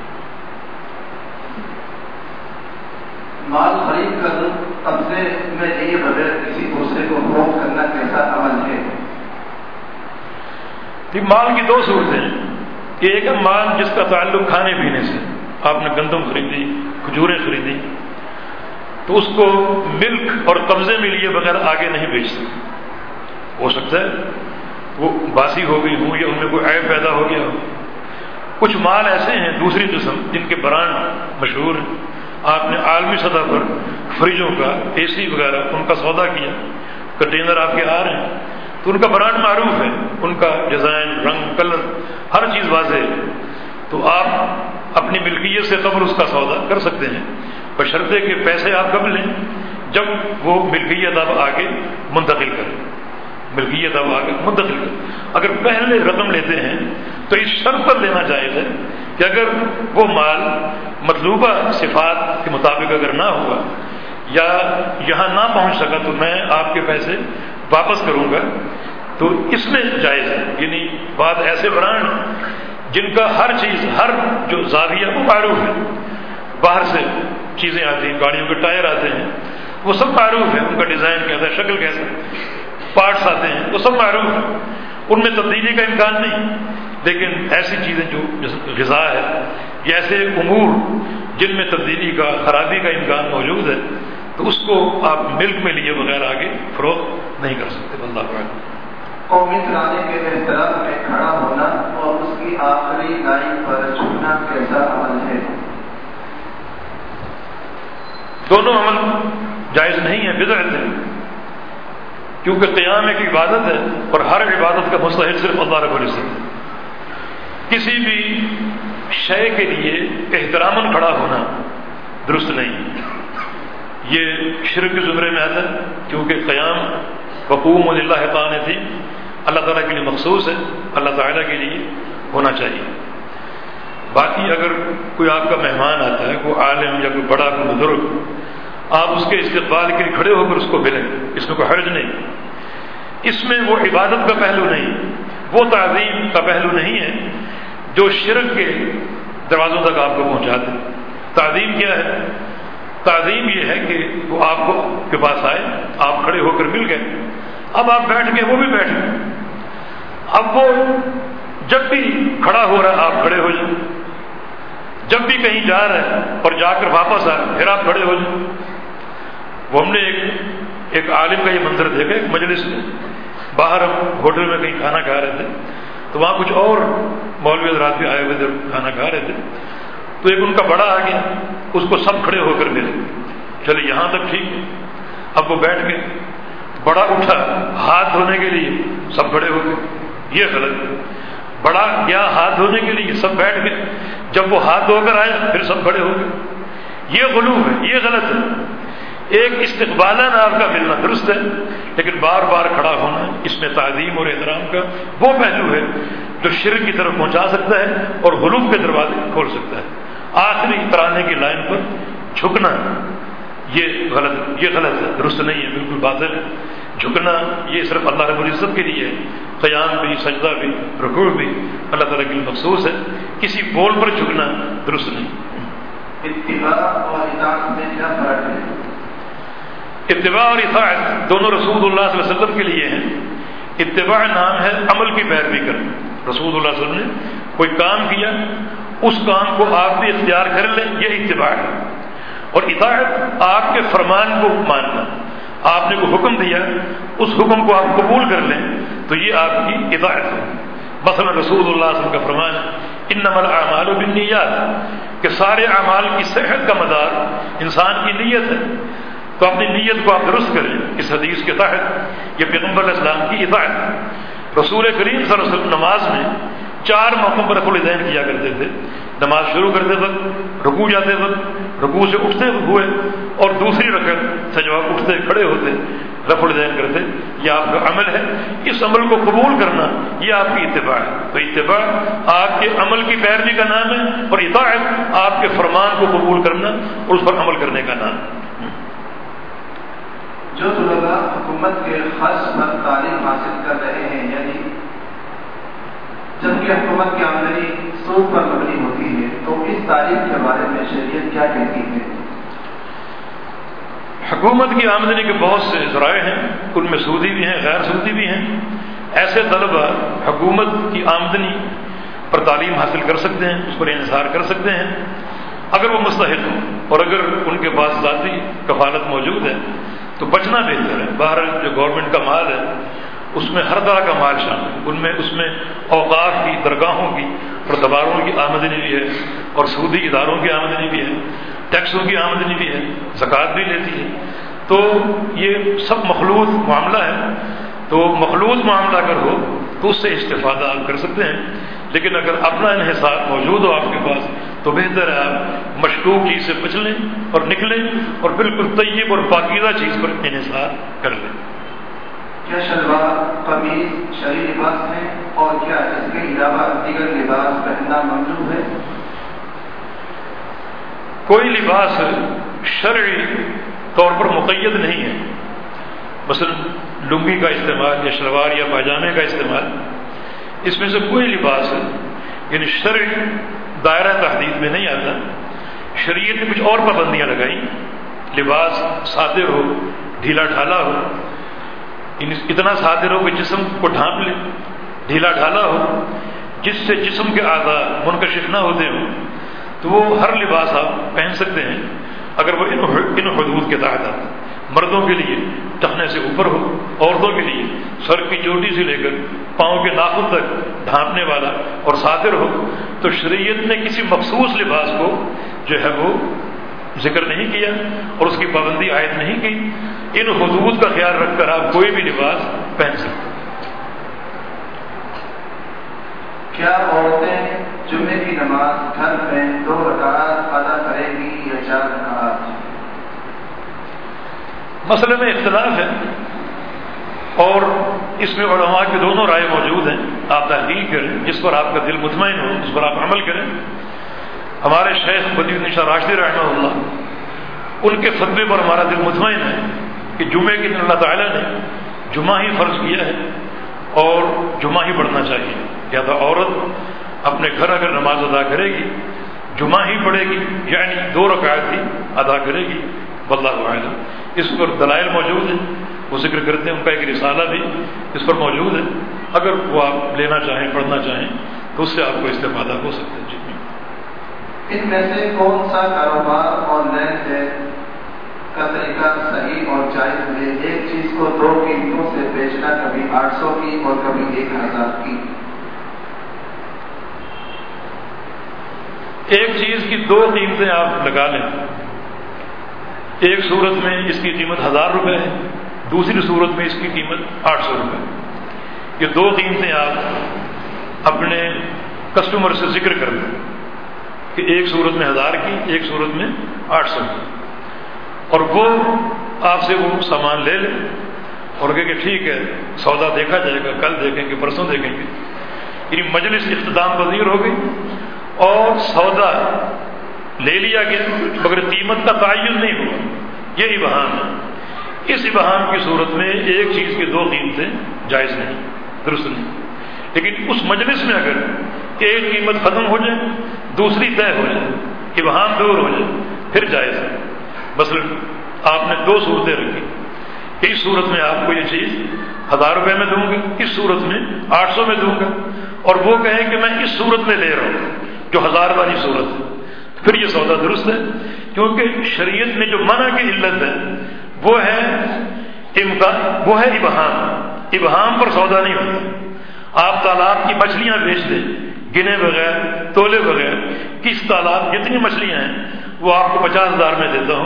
مال خرید کر قبضے میں لیے بغیر کسی دوسرے کو فروخت کرنا کیسا عمل ہے؟ یہ مال کی دو صورتیں ہیں، ایک ہے مال جس کا تعلق کھانے پینے سے، آپ نے گندم خریدی، کھجوریں خریدی، تو اس کو ملک اور قبضے میں لیے بغیر آگے نہیں بیچ سکتے۔ ہو سکتا ہے وہ باسی ہو گئی ہوں یا ان میں کوئی عیب پیدا ہو گیا ہو۔ کچھ مال ایسے ہیں دوسری قسم جن کے برانڈ مشہور ہیں، آپ نے عالمی سطح پر فریجوں کا، اے سی وغیرہ ان کا سودا کیا، کنٹینر آپ کے آ رہے ہیں تو ان کا برانڈ معروف ہے، ان کا ڈیزائن، رنگ، کلر، ہر چیز واضح ہے، تو آپ اپنی ملکیت سے قبل اس کا سودا کر سکتے ہیں، بشرطے کہ پیسے آپ کب لیں جب وہ ملکیت آپ آگے منتقل کریں، ملکیت آپ آگے منتقل کریں۔ اگر پہلے رقم لیتے ہیں تو اس شرط پر لینا جائز ہے کہ اگر وہ مال مطلوبہ صفات کے مطابق اگر نہ ہوا یا یہاں نہ پہنچ سکا تو میں آپ کے پیسے واپس کروں گا، تو اس میں جائز ہے۔ یعنی بات ایسے برانڈ جن کا ہر چیز، ہر جو زاویہ وہ معروف ہے، باہر سے چیزیں آتی ہیں، گاڑیوں کے ٹائر آتے ہیں وہ سب معروف ہے، ان کا ڈیزائن کیسا ہے، شکل کیسا ہے، پارٹس آتے ہیں وہ سب معروف ہیں، ان میں تبدیلی کا امکان نہیں۔ لیکن ایسی چیزیں جو غذا ہے یا ایسے امور جن میں تبدیلی کا، خرابی کا امکان موجود ہے، تو اس کو آپ ملک میں لیے بغیر آگے فروخت نہیں کر سکتے۔ اللہ اکبر۔ قومی ترانے کے احترام میں کھڑا ہونا اور اس کی آخری لائن پر جھکنا کیسا عمل ہے؟ دونوں عمل جائز نہیں ہے، بدعت ہے، کیونکہ قیام ایک عبادت ہے اور ہر عبادت کا مستحق صرف اللہ رب العزت ہے۔ کسی بھی شے کے لیے احتراماً کھڑا ہونا درست نہیں، یہ شرک کے زمرے میں آتا ہے، کیونکہ قیام وقوم للہ قانتین اللہ تعالیٰ کے لیے مخصوص ہے، اللہ تعالیٰ کے لیے ہونا چاہیے۔ باقی اگر کوئی آپ کا مہمان آتا ہے، کوئی عالم یا کوئی بڑا کوئی بزرگ، آپ اس کے استقبال کے لیے کھڑے ہو کر اس کو ملیں، اس میں کوئی حرج نہیں، اس میں وہ عبادت کا پہلو نہیں، وہ تعظیم کا پہلو نہیں ہے جو شرک کے دروازوں تک آپ کو پہنچاتے۔ تعظیم کیا ہے؟ تعظیم یہ ہے کہ وہ آپ کو کے پاس آئے، آپ کھڑے ہو کر مل گئے، اب آپ بیٹھ گئے، وہ بھی بیٹھ گئے، اب وہ جب بھی کھڑا ہو رہا ہے آپ کھڑے ہو جائیں، جب بھی کہیں جا رہے ہیں اور جا کر واپس آ رہے پھر آپ کھڑے ہو جائیں۔ وہ ہم نے ایک ایک عالم کا یہ منظر دیکھا، ایک مجلس میں، باہر ہم ہوٹل میں کہیں کھانا کھا رہے تھے تو وہاں کچھ اور مولوی حضرات بھی آئے ہوئے تھے، کھانا کھا رہے تھے، تو ایک ان کا بڑا آ گیا، اس کو سب کھڑے ہو کر ملے، چلے یہاں تک ٹھیک ہے، اب وہ بیٹھ گئے، بڑا اٹھا ہاتھ دھونے کے لیے، سب کھڑے ہو گئے، یہ غلط ہے۔ بڑا گیا ہاتھ دھونے کے لیے، سب بیٹھ گئے، جب وہ ہاتھ دھو کر آیا پھر سب کھڑے ہو گئے، یہ غلو ہے، یہ غلط ہے۔ ایک استقبالاً آپ کا ملنا درست ہے، لیکن بار بار کھڑا ہونا اس میں تعظیم اور احترام کا وہ پہلو ہے جو شرک کی طرف پہنچا سکتا ہے اور غلو کے دروازے کھول سکتا ہے۔ آخری ترانے کی لائن پر جھکنا یہ غلط یہ غلط ہے، درست نہیں ہے، بالکل باطل ہے۔ جھکنا یہ صرف اللہ رب العزت کے لیے ہے، قیام بھی، سجدہ بھی، رکوع بھی اللہ تعالیٰ کے لیے مخصوص ہے، کسی بول پر جھکنا درست نہیں۔ اتباع اور اطاعت میں کیا فرق ہے؟ اتباع اور اطاعت دونوں رسول اللہ صلی اللہ علیہ وسلم کے لیے ہیں۔ اتباع نام ہے عمل کی پیروی کرنا، رسول اللہ صلی اللہ علیہ وسلم نے کوئی کام کیا، اس کام کو آپ بھی اختیار کر لیں، یہ اتباع ہے۔ اور اطاعت آپ کے فرمان کو ماننا، آپ نے کوئی حکم دیا اس حکم کو آپ قبول کر لیں تو یہ آپ کی اطاعت ہے۔ مثلا رسول اللہ صلی اللہ علیہ وسلم کا فرمان ہے انما الاعمال بالنیات، کہ سارے اعمال کی صحت کا مدار انسان کی نیت ہے۔ تو اپنی نیت کو آپ درست کریں اس حدیث کے تحت. یہ پیغمبر علیہ السلام کی اطاعت. رسول کریم صلی اللہ علیہ وسلم نماز میں چار موقعوں پر رفع الیدین کیا کرتے تھے. نماز شروع کرتے وقت، رکوع جاتے وقت، رکوع سے اٹھتے ہوئے، اور دوسری رکعت سے جب آپ اٹھتے کھڑے ہوتے رفع الیدین کرتے. یہ آپ کا عمل ہے. اس عمل کو قبول کرنا یہ آپ کی اتباع ہے. تو اتباع آپ کے عمل کی پیروی کا نام ہے، اور اطاعت آپ کے فرمان کو قبول کرنا اور اس پر عمل کرنے کا نام ہے. جو طلباء حکومت کے خرچ پر تعلیم حاصل کر رہے ہیں، یعنی جبکہ حکومت کی آمدنی سود پر مبنی ہوتی ہے، تو اس تعلیم کے بارے میں شریعت کیا کہتی ہے؟ حکومت کی آمدنی کے بہت سے ذرائع ہیں، ان میں سودی بھی ہیں، غیر سودی بھی ہیں. ایسے طلباء حکومت کی آمدنی پر تعلیم حاصل کر سکتے ہیں، اس پر انحصار کر سکتے ہیں اگر وہ مستحق ہوں، اور اگر ان کے پاس ذاتی کفالت موجود ہے تو بچنا بہتر ہے. باہر جو گورنمنٹ کا مال ہے اس میں ہر طرح کا مال شامل ہے. ان میں اس میں اوقاف کی، درگاہوں کی اور درباروں کی آمدنی بھی ہے، اور سودی اداروں کی آمدنی بھی ہے، ٹیکسوں کی آمدنی بھی ہے، زکوٰۃ بھی لیتی ہے. تو یہ سب مخلوط معاملہ ہے. تو مخلوط معاملہ اگر ہو تو اس سے استفادہ آپ کر سکتے ہیں، لیکن اگر اپنا انحصار موجود ہو آپ کے پاس تو بہتر ہے آپ مشکوک چیز سے بچ لیں اور نکلیں اور بالکل طیب اور پاکیزہ چیز پر انحصار کر لیں. کیا شلوار قمیض شرعی لباس ہے، اور کیا اس کے علاوہ دیگر لباس پہننا ممنوع ہے؟ کوئی لباس شرعی طور پر مقید نہیں ہے. مثلا لنگی کا استعمال یا شلوار یا پاجامے کا استعمال، اس میں سے کوئی لباس یعنی شرعی دائرہ تحدید میں نہیں آتا. شریعت نے کچھ اور پابندیاں لگائیں. لباس صادر ہو، ڈھیلا ڈھالا ہو، اتنا صادر ہو کہ جسم کو ڈھانپ لے، ڈھیلا ڈھالا ہو جس سے جسم کے اعضاء منکشف نہ ہوتے ہوں، تو وہ ہر لباس آپ پہن سکتے ہیں اگر وہ ان حدود کے تحت آتا. مردوں کے لیے ٹخنے سے اوپر ہو، عورتوں کے لیے سر کی چوٹی سے لے کر پاؤں کے ناخن تک ڈھانپنے والا اور صادر ہو. تو شریعت نے کسی مخصوص لباس کو جو ہے وہ ذکر نہیں کیا اور اس کی پابندی عائد نہیں کی. ان حدود کا خیال رکھ کر آپ کوئی بھی لباس پہن سکتے. کیا عورتیں جمعے کی نماز گھر میں دو رکعات ادا کریں گی یا چار رکعات؟ مسئلے میں اختلاف ہے اور اس میں علماء کی دونوں رائے موجود ہیں. آپ تحقیق کریں، جس پر آپ کا دل مطمئن ہو اس پر آپ عمل کریں. ہمارے شیخ بدی الدین شاہ راشدی رحمہ اللہ، ان کے فتوے پر ہمارا دل مطمئن ہے کہ جمعے کے دن اللہ تعالیٰ نے جمعہ ہی فرض کیا ہے اور جمعہ ہی پڑھنا چاہیے. یا تو عورت اپنے گھر اگر نماز ادا کرے گی جمعہ ہی پڑھے گی، یعنی دو رکعت ہی ادا کرے گی. واللہ اعلم. اس پر دلائل موجود ہیں، وہ ذکر کرتے ہیں. ان کا ایک رسالہ بھی اس پر موجود ہے. اگر وہ آپ لینا چاہیں، پڑھنا چاہیں تو اس سے آپ کو استفادہ ہو سکتا ہے. جی ان میں سے کون سا کاروبار اور لین دین کا طریقہ صحیح اور جائز ہے؟ ایک چیز کو دو قیمتوں سے بیچنا، کبھی آٹھ سو کی اور کبھی ایک ہزار کی. ایک چیز کی دو قیمتیں آپ لگا لیں. ایک صورت میں اس کی قیمت ہزار روپے ہے، دوسری صورت میں اس کی قیمت آٹھ سو روپے. یہ دو قیمتیں آپ اپنے کسٹمر سے ذکر کر لیں کہ ایک صورت میں ہزار کی، ایک صورت میں آٹھ سو کی، اور وہ آپ سے وہ سامان لے لیں اور کہے کہ ٹھیک ہے سودا دیکھا جائے گا، کل دیکھیں گے، پرسوں دیکھیں گے. یعنی مجلس اختتام پذیر ہو گئی اور سودا لے لیا گیا مگر قیمت کا تعین نہیں ہوا. یہ ابہام ہے. اس ابہام کی صورت میں ایک چیز کی دو قیمتیں جائز نہیں، درست نہیں. لیکن اس مجلس میں اگر ایک قیمت ختم ہو جائے دوسری طے ہو جائے، ابہام دور ہو جائے، پھر جائز ہے. مثلا آپ نے دو صورتیں رکھی، اس صورت میں آپ کو یہ چیز ہزار روپے میں دوں گا، اس صورت میں آٹھ سو میں دوں گا، اور وہ کہیں کہ میں اس صورت میں لے رہا ہوں جو ہزار والی صورت ہے، پھر یہ سودا درست ہے. کیونکہ شریعت میں جو منع کی علت ہے وہ ہے امکان، وہ ہے ابہام. ابہام پر سودا نہیں ہوتا. آپ تالاب کی مچھلیاں بیچ دیں گنے بغیر، تولے بغیر، کس تالاب جتنی مچھلیاں ہیں وہ آپ کو پچاس ہزار میں دیتا ہوں،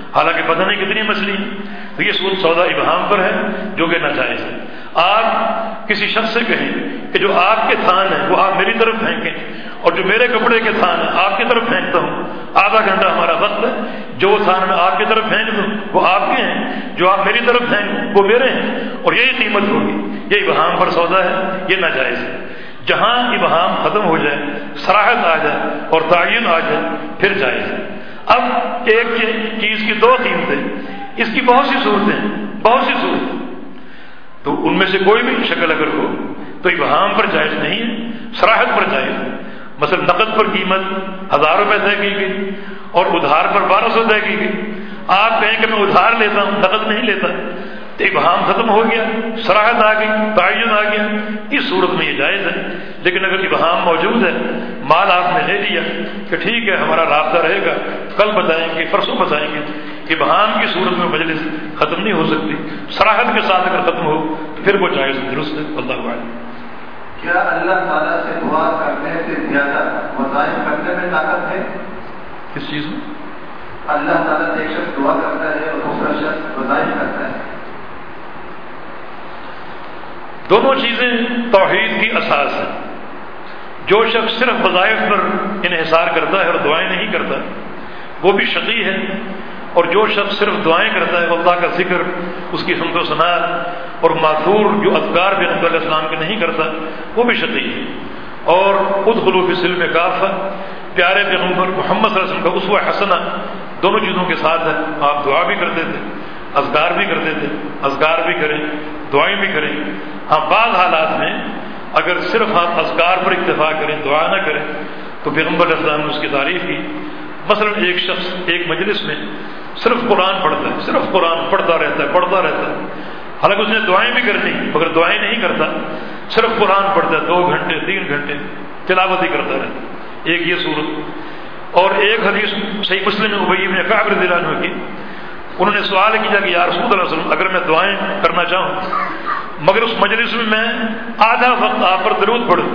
حالانکہ پتہ نہیں کتنی مچھلی ہیں. تو یہ سود سودا ابہام پر ہے جو کہ ناجائز ہے. آپ کسی شخص سے کہیں کہ جو آپ کے تھان ہیں وہ آپ میری طرف پھینکیں اور جو میرے کپڑے کے تھان ہیں آپ کی طرف پھینکتا ہوں, آدھا گھنٹہ ہمارا وقت ہے, جو تھان میں آپ کی طرف پھینک دوں وہ آپ کے ہیں, جو آپ میری طرف پھینک وہ میرے ہیں, اور یہی قیمت ہوگی. یہ ابہام پر سودا ہے, یہ ناجائز ہے. جہاں ابہام ختم ہو جائے, صراحت آ جائے اور تعین آ جائے پھر جائز ہے. اب ایک چیز کی دو قیمتیں, اس کی بہت سی صورتیں, بہت سی صورتیں, تو ان میں سے کوئی بھی شکل اگر ہو تو ابہام پر جائز نہیں ہے, صراحت پر جائز ہے. مثلا نقد پر قیمت ہزار روپے طے کی گئی اور ادھار پر بارہ سو طے کی گئی. آپ کہیں کہ میں ادھار لیتا ہوں, نقد نہیں لیتا, تو ابہام ختم ہو گیا, صراحت آ گئی, تعین آ گیا. اس صورت میں یہ جائز ہے. لیکن اگر ابہام موجود ہے, مال آپ نے لے لیا کہ ٹھیک ہے ہمارا رابطہ رہے گا, کل بتائیں گے, پرسوں بتائیں گے, ابہام کی صورت میں مجلس ختم نہیں ہو سکتی. صراحت کے ساتھ اگر ختم ہو تو پھر وہ جائز درست ہے. اللہ اعلم. کیا اللہ تعالیٰ سے دعا کرنے سے زیادہ وظائف کرنے میں طاقت ہے؟ کس چیز میں؟ اللہ تعالیٰ سے ایک شخص دعا کرتا ہے اور دوسرا شخص وظائف کرتا ہے. دونوں چیزیں توحید کی اساس ہیں. جو شخص صرف وظائف پر انحصار کرتا ہے اور دعائیں نہیں کرتا وہ بھی شقی ہے, اور جو شخص صرف دعائیں کرتا ہے اللہ کا ذکر, اس کی حمد و ثنا اور ماثور جو اذکار بھی نبی علیہ السلام کے نہیں کرتا وہ بھی شقی ہے. اور ادخلوا فی السلم کافہ, پیارے پیغمبر محمد صلی اللہ علیہ وسلم کا اسوہ حسنہ دونوں چیزوں کے ساتھ ہے. آپ دعا بھی کرتے تھے, اذکار بھی کرتے تھے, اذکار بھی کریں, دعائیں بھی کریں. ہاں بعض حالات میں اگر صرف آپ اذکار پر اکتفا کریں, دعا نہ کریں, تو پیغمبر علیہ السلام نے اس کی تعریف کی. مثلا ایک شخص ایک مجلس میں صرف قرآن پڑھتا ہے, صرف قرآن پڑھتا رہتا ہے پڑھتا رہتا ہے حالانکہ اس نے دعائیں بھی کرنی مگر دعائیں نہیں کرتا, صرف قرآن پڑھتا ہے, دو گھنٹے تین گھنٹے تلاوت ہی کرتا رہتا ہے. ایک یہ صورت. اور ایک حدیث صحیح مسلم میں ابی بن کعب رضی اللہ عنہ کی, انہوں نے سوال کیا کہ یا رسول اللہ صلی اللہ علیہ وسلم اگر میں دعائیں کرنا چاہوں مگر اس مجلس میں میں آدھا وقت آپ پر درود پڑھوں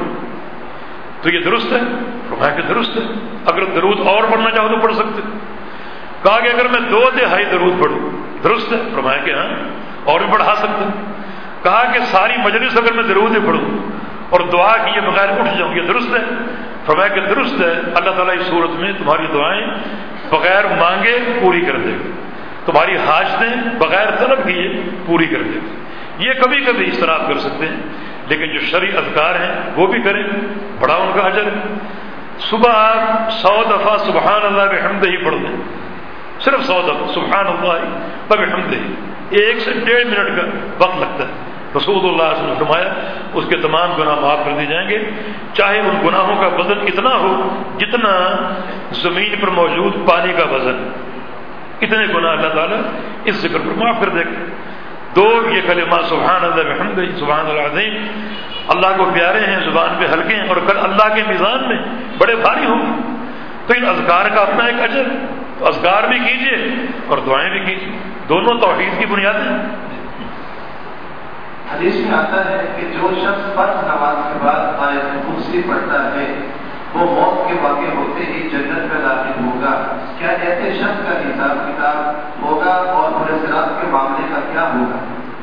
تو یہ درست ہے؟ فرمایا کہ درست ہے. اگر درود اور پڑھنا چاہو تو پڑھ سکتے. کہا کہ اگر میں دو تہائی درود پڑھوں درست ہے؟ فرمایا کہ ہاں اور بھی بڑھا سکتے. کہا کہ ساری مجلس اگر میں درود ہی پڑھوں اور دعا کیے بغیر اٹھ جاؤں یہ درست ہے؟ فرمایا کہ درست ہے. اللہ تعالیٰ اس صورت میں تمہاری دعائیں بغیر مانگے پوری کر دے گا, تمہاری حاجتیں بغیر طلب کیے پوری کر دے گا. یہ کبھی کبھی اس طرح آپ کر سکتے ہیں, لیکن جو شرعی اذکار ہیں وہ بھی کریں, بڑا ان کا اجر ہے. صبح آپ سو دفعہ سبحان اللہ بحمدہ ہی پڑھ دیں, صرف سو دفعہ سبحان اللہ بحمدہ ہی, ایک سے ڈیڑھ منٹ کا وقت لگتا ہے. رسول اللہ صلی اللہ علیہ وسلم نے فرمایا اس کے تمام گناہ معاف کر دیے جائیں گے, چاہے ان گناہوں کا وزن اتنا ہو جتنا زمین پر موجود پانی کا وزن. اتنے گناہ اللہ تعالیٰ اس ذکر پر معاف کر دے گا. دو یہ کلمہ سبحان اللہ بحمدہ سبحان اللہ العظیم اللہ کو پیارے ہیں, زبان پہ ہلکے ہیں, اور کل اللہ کے میزان میں بڑے بھاری ہوں گے. تو ان اذکار کا اپنا ایک اجر, تو اذکار بھی کیجیے اور دعائیں بھی کیجیے, دونوں توحید کی بنیادیں ہیں. حدیث میں آتا ہے کہ جو شخص فرض نماز کے بعد آیت کرسی پڑھتا ہے وہ موت کے واقع ہوتے ہی جنت میں داخل ہوگا. کیا ایسے شخص کا حساب کتاب ہوگا اور پورے صراط کے معاملے کا کیا ہوگا؟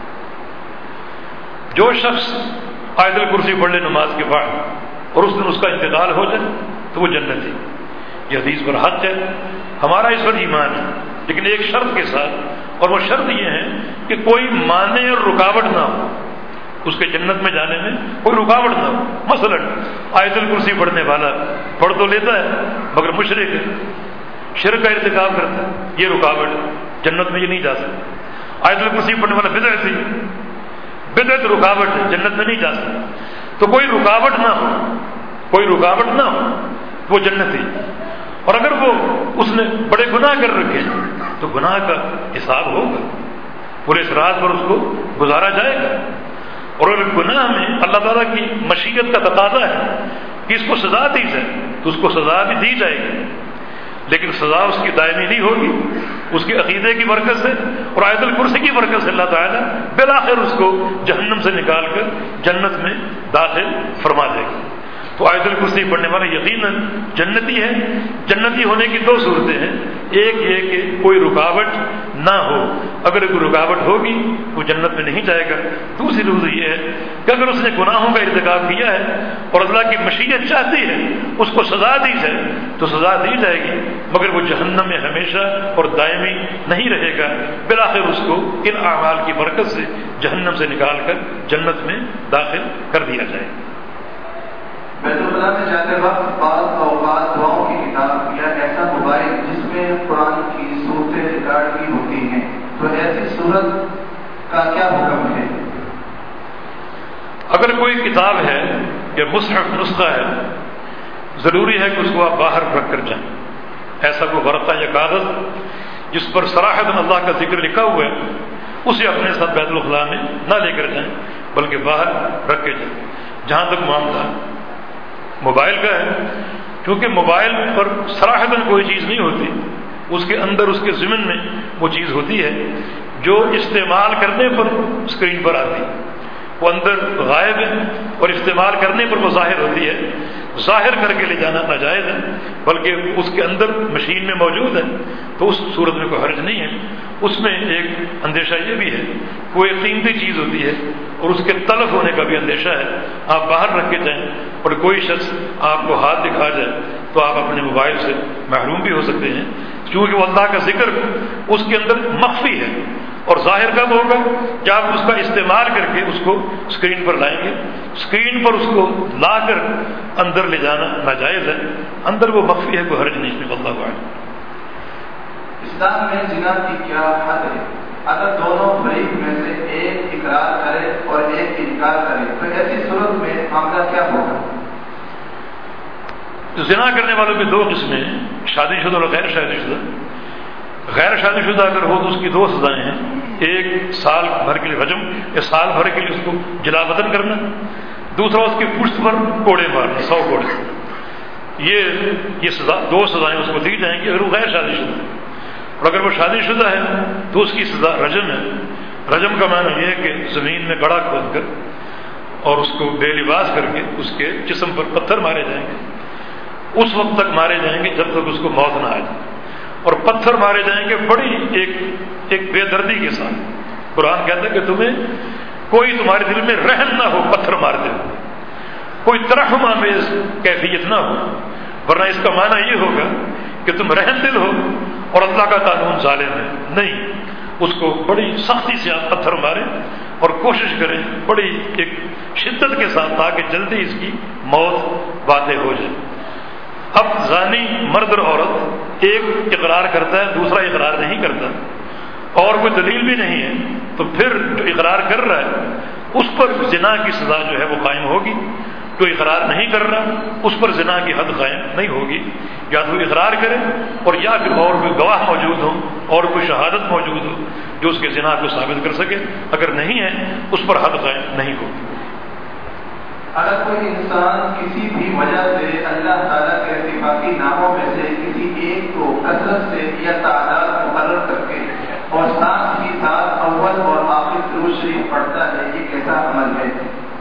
جو شخص آیت الکرسی پڑھ لے نماز کے بعد اور اس دن اس کا انتقال ہو جائے تو وہ جنتی. یہ حدیث پر حق ہے, ہمارا اس پر ایمان ہے, لیکن ایک شرط کے ساتھ, اور وہ شرط یہ ہے کہ کوئی مانع اور رکاوٹ نہ ہو, اس کے جنت میں جانے میں کوئی رکاوٹ نہ ہو. مثلا آیت الکرسی پڑھنے والا پڑھ تو لیتا ہے مگر مشرک ہے, شرک کا ارتکاب کرتا ہے, یہ رکاوٹ, جنت میں یہ نہیں جا سکتا. آیت الکرسی پڑھنے والا بدعت ہے, بدعت رکاوٹ ہے, جنت میں نہیں جا سکتا. تو کوئی رکاوٹ نہ ہو, کوئی رکاوٹ نہ ہو وہ جنتی. اور اگر وہ اس نے بڑے گناہ کر رکھے تو گناہ کا حساب ہوگا, پورے صراط پر اس کو گزارا جائے گا. اور اگر گناہ میں اللہ تعالیٰ کی مشیت کا تقاضا ہے کہ اس کو سزا دی جائے تو اس کو سزا بھی دی جائے گی, لیکن سزا اس کی دائمی نہیں ہوگی. اس کے عقیدے کی برکت سے اور آیت الکرسی کی برکت سے اللہ تعالیٰ بالآخر اس کو جہنم سے نکال کر جنت میں داخل فرما دے گا. تو آیت الکرسی پڑھنے والا یقیناً جنتی ہے. جنتی ہونے کی دو صورتیں ہیں. ایک یہ کہ کوئی رکاوٹ نہ ہو، اگر کوئی رکاوٹ ہوگی تو جنت میں نہیں جائے گا. دوسری صورت یہ ہے کہ اگر اس نے گناہوں کا ارتکاب کیا ہے اور اللہ کی مشیت چاہتی ہے اس کو سزا دی جائے تو سزا دی جائے گی، مگر وہ جہنم میں ہمیشہ اور دائمی نہیں رہے گا. بالآخر اس کو ان اعمال کی برکت سے جہنم سے نکال کر جنت میں داخل کر دیا جائے. بیت الخلاء میں جاتے وقت بعض اوقات دعاؤں کی کتاب یا ایسا موبائل جس میں قرآن کی صورتیں ریکارڈ کی ہوتی ہیں، تو ایسی صورت کا کیا حکم ہے؟ اگر کوئی کتاب ہے یا مصحف نسخہ ہے، ضروری ہے کہ اس کو آپ باہر رکھ کر جائیں. ایسا کوئی ورقہ یا کاغذ جس پر صراحت اللہ کا ذکر لکھا ہوا ہے اسے اپنے ساتھ بیت الخلاء میں نہ لے کر جائیں بلکہ باہر رکھ کے جائیں. جہاں تک معاملہ موبائل کا ہے، کیونکہ موبائل پر صراحتاً کوئی چیز نہیں ہوتی، اس کے اندر اس کے ضمن میں وہ چیز ہوتی ہے جو استعمال کرنے پر اسکرین پر آتی ہے. وہ اندر غائب ہے اور استعمال کرنے پر وہ ظاہر ہوتی ہے. ظاہر کر کے لے جانا ناجائز ہے، بلکہ اس کے اندر مشین میں موجود ہے تو اس صورت میں کوئی حرج نہیں ہے. اس میں ایک اندیشہ یہ بھی ہے کوئی قیمتی چیز ہوتی ہے اور اس کے تلف ہونے کا بھی اندیشہ ہے. آپ باہر رکھ کے جائیں اور کوئی شخص آپ کو ہاتھ دکھا جائے تو آپ اپنے موبائل سے محروم بھی ہو سکتے ہیں، کیونکہ وہ اللہ کا ذکر اس کے اندر مخفی ہے. اور ظاہر کب ہوگا؟ جب آپ اس کا استعمال کر کے اس کو اسکرین پر لائیں گے. اسکرین پر اس کو لا کر اندر لے جانا ناجائز ہے، اندر وہ مخفی ہے، کوئی حرج نہیں اس میں. واللہ اعلم. اسلام میں زنا کی کیا حد ہے؟ اگر دونوں فریق میں سے ایک اقرار کرے اور ایک انکار کرے تو ایسی صورت میں معاملہ کیا ہوگا؟ زنا کرنے والوں کی دو قسمیں، شادی شدہ اور غیر شادی شدہ. غیر شادی شدہ اگر ہو تو اس کی دو سزائیں ہیں. ایک سال بھر کے لیے رجم یا سال بھر کے لیے اس کو جلا وطن کرنا، دوسرا اس کی پشت پر کوڑے مارنا، سو کوڑے. یہ یہ سزا دو سزائیں اس کو دی جائیں گی اگر وہ غیر شادی شدہ ہے. اور اگر وہ شادی شدہ ہے تو اس کی سزا رجم ہے. رجم کا معنی یہ ہے کہ زمین میں گڑھا کھود کر اور اس کو بے لباس کر کے اس کے جسم پر پتھر مارے جائیں گے. اس وقت تک مارے جائیں گے جب تک اس کو موت نہ آ جائے، اور پتھر مارے جائیں گے بڑی ایک ایک بے دردی کے ساتھ. قرآن کہتا ہے کہ تمہیں کوئی تمہارے دل میں رحم نہ ہو پتھر مارتے ہو، کوئی ترحم آمیز کیفیت نہ ہو، ورنہ اس کا معنی یہ ہوگا کہ تم رحم دل ہو اور اللہ کا قانون ظالم ہے. نہیں، اس کو بڑی سختی سے آپ پتھر ماریں اور کوشش کریں بڑی ایک شدت کے ساتھ تاکہ جلدی اس کی موت واقع ہو جائے. اب زانی مرد اور عورت ایک اقرار کرتا ہے دوسرا اقرار نہیں کرتا اور کوئی دلیل بھی نہیں ہے، تو پھر جو اقرار کر رہا ہے اس پر زنا کی سزا جو ہے وہ قائم ہوگی. جو اقرار نہیں کر رہا اس پر زنا کی حد قائم نہیں ہوگی. یا تو اقرار کرے اور یا پھر اور کوئی گواہ موجود ہو اور کوئی شہادت موجود ہو جو اس کے زنا کو ثابت کر سکے. اگر نہیں ہے اس پر حد قائم نہیں ہوگی. اگر کوئی انسان کسی بھی وجہ سے اللہ تعالیٰ کے اتفاقی ناموں میں سے کسی ایک کو کثرت سے یا تعداد مقرر کر کے اور ساتھ ہی ساتھ اول اور آخر درود شریف پڑھتا ہے، یہ کیسا عمل ہے؟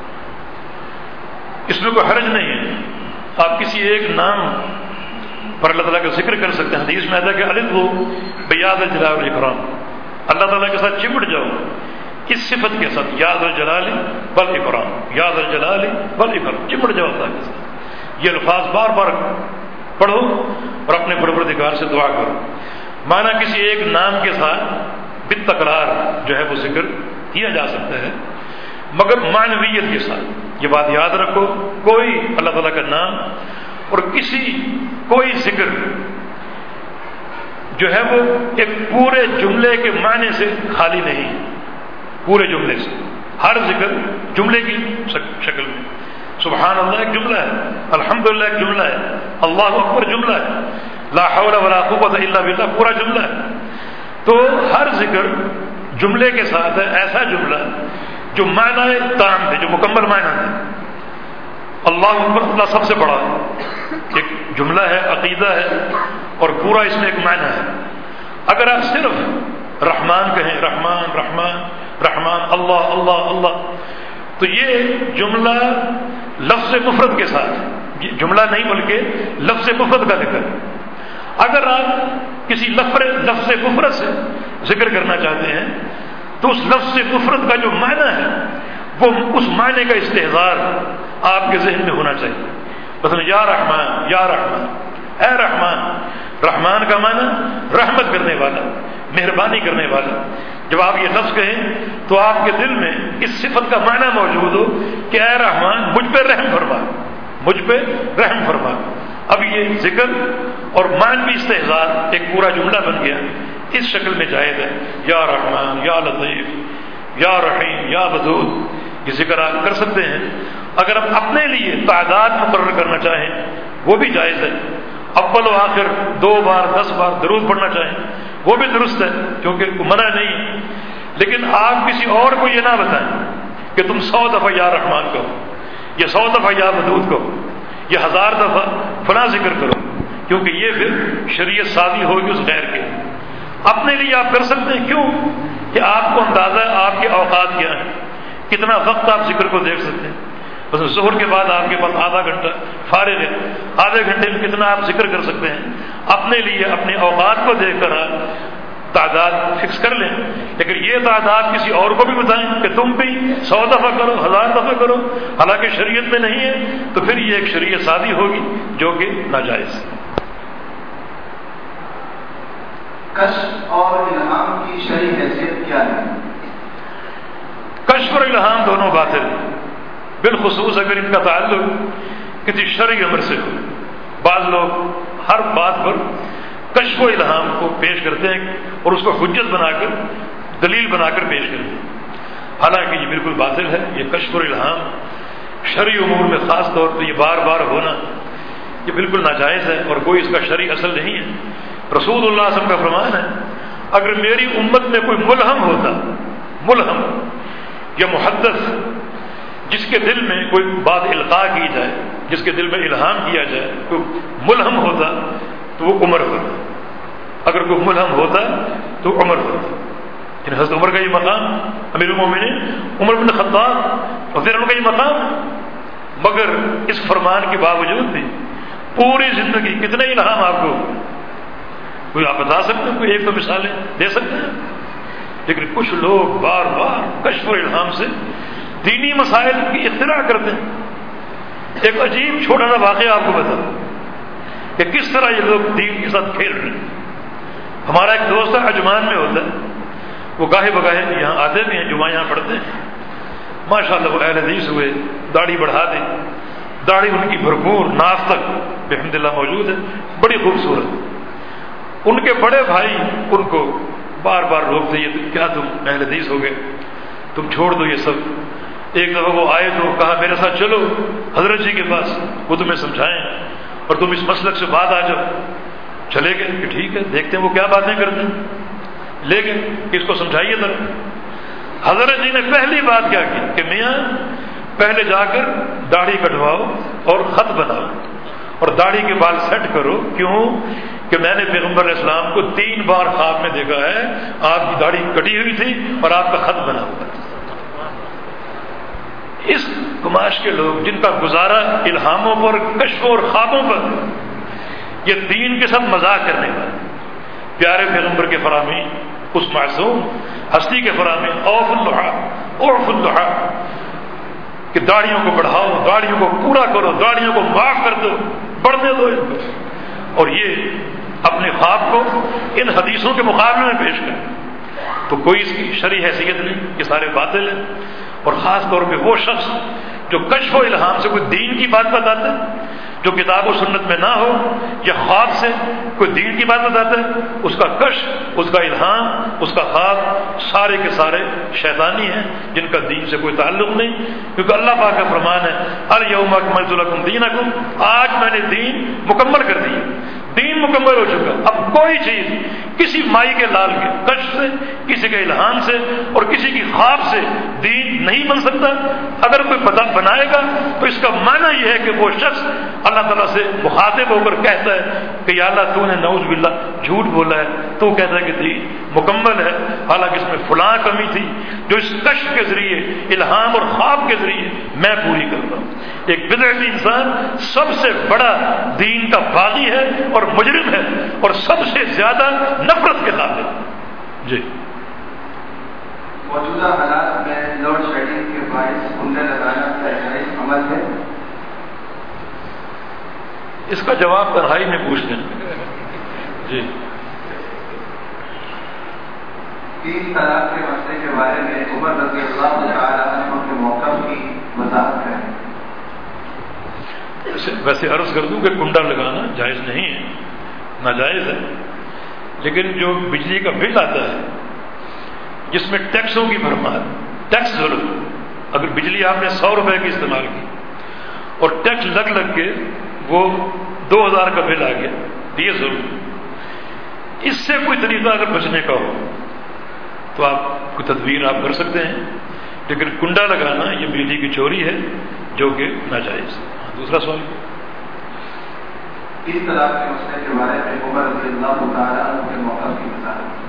اس میں کوئی حرج نہیں ہے. آپ کسی ایک نام پر اللہ تعالیٰ کا ذکر کر سکتے ہیں. حدیث میں آتا ہے کہ الف ہو بیاد الجلال والاکرام، اللہ تعالیٰ کے ساتھ چمٹ جاؤ اس صفت کے ساتھ، یاد الجلال والاکرام، یاد الجلال والاکرام، چمٹ جاؤ اللہ کے ساتھ. یہ الفاظ بار بار پڑھو اور اپنے پروردگار سے دعا کرو. معنی کسی ایک نام کے ساتھ بالتکرار جو ہے وہ ذکر کیا جا سکتا ہے، مگر معنویت کے ساتھ. یہ بات یاد رکھو، کوئی اللہ تعالیٰ کا نام اور کسی کوئی ذکر جو ہے وہ ایک پورے جملے کے معنی سے خالی نہیں. پورے جملے سے ہر ذکر جملے کی شکل میں. سبحان اللہ ایک جملہ ہے، الحمدللہ ایک جملہ ہے، اللہ اکبر جملہ ہے، لا حول ولا قوت الا باللہ پورا جملہ ہے. تو ہر ذکر جملے کے ساتھ ہے، ایسا جملہ جو معنی تام تھے، جو مکمل معنی تھے. اللہ اکبر، اللہ سب سے بڑا ایک جملہ ہے، عقیدہ ہے اور پورا اس میں ایک معنی ہے. اگر آپ صرف رحمان کہیں، رحمان رحمان رحمان، اللہ اللہ اللہ، تو یہ جملہ لفظ مفرد کے ساتھ جملہ نہیں بلکہ لفظ مفرد کا ذکر. اگر آپ کسی لفظ مفرد سے ذکر کرنا چاہتے ہیں تو اس لفظ مفرد کا جو معنی ہے وہ اس معنی کا استحضار آپ کے ذہن میں ہونا چاہیے. مثلا یا رحمان، یا رحمان، اے رحمان. رحمان کا معنی رحمت کرنے والا، مہربانی کرنے والا. جب آپ یہ لفظ کہیں تو آپ کے دل میں اس صفت کا معنی موجود ہو کہ اے رحمان مجھ پہ رحم فرما، مجھ پہ رحم فرما. اب یہ ذکر اور معنوی استحضار ایک پورا جملہ بن گیا، اس شکل میں جائز ہے. یا رحمان، یا لطیف، یا رحیم، یا ودود، یہ ذکر آپ کر سکتے ہیں. اگر آپ اپنے لیے تعداد مقرر کرنا چاہیں وہ بھی جائز ہے. اول و آخر دو بار دس بار درود پڑھنا چاہیں وہ بھی درست ہے، کیونکہ منع نہیں ہے. لیکن آپ کسی اور کو یہ نہ بتائیں کہ تم سو دفعہ یا رحمان کہو، یا سو دفعہ یا ودود کہو، یہ ہزار دفعہ فلاں ذکر کرو، کیونکہ یہ پھر شریعت سازی ہوگی اس غیر کے. اپنے لیے آپ کر سکتے ہیں. کیوں؟ کہ آپ کو اندازہ ہے آپ کے اوقات کیا ہیں، کتنا وقت آپ ذکر کو دیکھ سکتے ہیں. بس ظہر کے بعد آپ کے پاس آدھا گھنٹہ فارغ ہے، آدھے گھنٹے میں کتنا آپ ذکر کر سکتے ہیں. اپنے لیے اپنے اوقات کو دیکھ کر آپ تعداد فکس کر لیں. لیکن یہ تعداد کسی اور کو بھی بتائیں کہ تم بھی سو دفعہ کرو، ہزار دفعہ کرو، حالانکہ شریعت میں نہیں ہے، تو پھر یہ ایک شریعت سازی ہوگی جو کہ ناجائز. کشف اور الہام کی شرعی حیثیت کیا ہے؟ کشف اور الہام دونوں باطل ہیں، بالخصوص اگر ان کا تعلق کسی شرعی امر سے ہو. بعض لوگ ہر بات پر کشف و الہام کو پیش کرتے ہیں اور اس کو حجت بنا کر، دلیل بنا کر پیش کرتے ہیں. حالانکہ یہ بالکل باطل ہے. یہ کشف اور الہام شرعی امور میں خاص طور پر یہ بار بار ہونا یہ بالکل ناجائز ہے اور کوئی اس کا شرعی اصل نہیں ہے. رسول اللہ صلی اللہ علیہ وسلم کا فرمان ہے اگر میری امت میں کوئی ملہم ہوتا، ملہم یا محدث، جس کے دل میں کوئی بات القاء کی جائے، جس کے دل میں الہام کیا جائے، کوئی ملہم ہوتا تو وہ عمر ہوتا. اگر کوئی ملہم ہوتا تو عمر ہوتا. یعنی حضرت عمر کا یہ مقام، امیر المومنین عمر بن خطاب رضی اللہ عنہ کا یہ مقام. مگر اس فرمان کے باوجود بھی پوری زندگی کتنے الہام آپ کو، کوئی آپ بتا سکتے ہیں؟ کوئی ایک دو مثالیں دے سکتے ہیں؟ لیکن کچھ لوگ بار بار کشف و الہام سے دینی مسائل کی اختراع کرتے ہیں. ایک عجیب چھوٹا سا واقعہ آپ کو بتا کہ کس طرح یہ لوگ دین کے ساتھ کھیل رہے ہیں. ہمارا ایک دوست ہے عجمان میں ہوتا ہے، وہ گاہے بگاہے یہاں آتے بھی ہیں، جمعہ یہاں پڑھتے ہیں. ماشاء اللہ وہ اہل حدیث ہوئے، داڑھی بڑھا دی، داڑھی ان کی بھرپور ناف تک بحمد اللہ موجود ہے، بڑی خوبصورت. ان کے بڑے بھائی ان کو بار بار روکتے، یہ کیا تم اہل حدیث ہو گئے، تم چھوڑ دو یہ سب. ایک دفعہ وہ آئے تو کہا میرے ساتھ چلو حضرت جی کے پاس، وہ تمہیں سمجھائیں اور تم اس مسلک سے بعد آ جاؤ. چلے گئے کہ ٹھیک ہے دیکھتے ہیں وہ کیا باتیں کرتے ہیں، لیکن اس کو سمجھائیے ذرا. حضرت جی نے پہلی بات کیا کی کہ میاں پہلے جا کر داڑھی کٹواؤ اور خط بناؤ اور داڑھی کے بال سیٹ کرو. کیوں؟ کہ میں نے پیغمبر علیہ السلام کو تین بار خواب میں دیکھا ہے، آپ کی داڑھی کٹی ہوئی تھی اور آپ کا خط بنا ہوا تھا. اس کماش کے لوگ جن کا گزارا الہاموں پر، کشف اور خوابوں پر، یہ دین کے ساتھ مذاق کرنے والے پیارے پیغمبر کے فراہمی، اس معصوم ہستی کے فراہمی، اوف اللحا اوف اللحا کہ داڑھیوں کو بڑھاؤ، داڑھیوں کو پورا کرو، داڑھیوں کو معاف کر دو، بڑھنے دو. اور یہ اپنے خواب کو ان حدیثوں کے مقابلے میں پیش کریں تو کوئی اس کی شرعی حیثیت نہیں، یہ سارے باطل ہیں. اور خاص طور پہ وہ شخص جو کشف و الہام سے کوئی دین کی بات بتاتا ہے، جو کتاب و سنت میں نہ ہو، یا خواب سے کوئی دین کی بات بتاتا ہے، اس کا کشف، اس کا الہام، اس کا خواب سارے کے سارے شیطانی ہیں جن کا دین سے کوئی تعلق نہیں. کیونکہ اللہ پاک کا فرمان ہے الیوم اکملت لکم دینکم، آج میں نے دین مکمل کر دیا، دین مکمل ہو چکا. اب کوئی چیز کسی مائی کے لال کے کشف سے، کسی کے الہام سے اور کسی کی خواب سے دین نہیں بن سکتا. اگر کوئی پتہ بنائے گا تو اس کا معنی یہ ہے کہ وہ شخص اللہ تعالیٰ سے مخاطب ہو کر کہتا ہے کہ یا اللہ تو نے نعوذ باللہ جھوٹ بولا ہے، تو کہتا ہے کہ دین مکمل ہے، حالانکہ اس میں فلاں کمی تھی جو اس کشف کے ذریعے، الہام اور خواب کے ذریعے میں پوری کر رہا ہوں. ایک بدعتی انسان سب سے بڑا دین کا باغی ہے اور مجرم ہے اور سب سے زیادہ نفرت کے قابل ہے. جی موجودہ حالات میں لوڈ شیڈنگ کے باعث کنڈے لگانا جائز عمل ہے؟ اس کا جواب تنہائی میں پوچھ دیں. جی تین طلاق کے مسئلے کے بارے میں عمر رضی اللہ تعالی عنہ کے موقف کی وضاحت کریں. ویسے عرض کر دوں کہ کنڈا لگانا جائز نہیں ہے، ناجائز ہے، لیکن جو بجلی کا بل آتا ہے جس میں ٹیکسوں کی بھرمار، ٹیکس ضرور، اگر بجلی آپ نے سو روپے کی استعمال کی اور ٹیکس لگ لگ کے وہ دو ہزار کا بل آ گیا، یہ ضرور. اس سے کوئی طریقہ اگر بچنے کا ہو تو آپ کوئی تدبیر آپ کر سکتے ہیں، لیکن کنڈا لگانا یہ بجلی کی چوری ہے جو کہ ناجائز ہے. دوسرا سوال تین طلاق کے مسئلے کے بارے میں عمر رضی اللہ تعالی عنہ کے موقف کی وضاحت.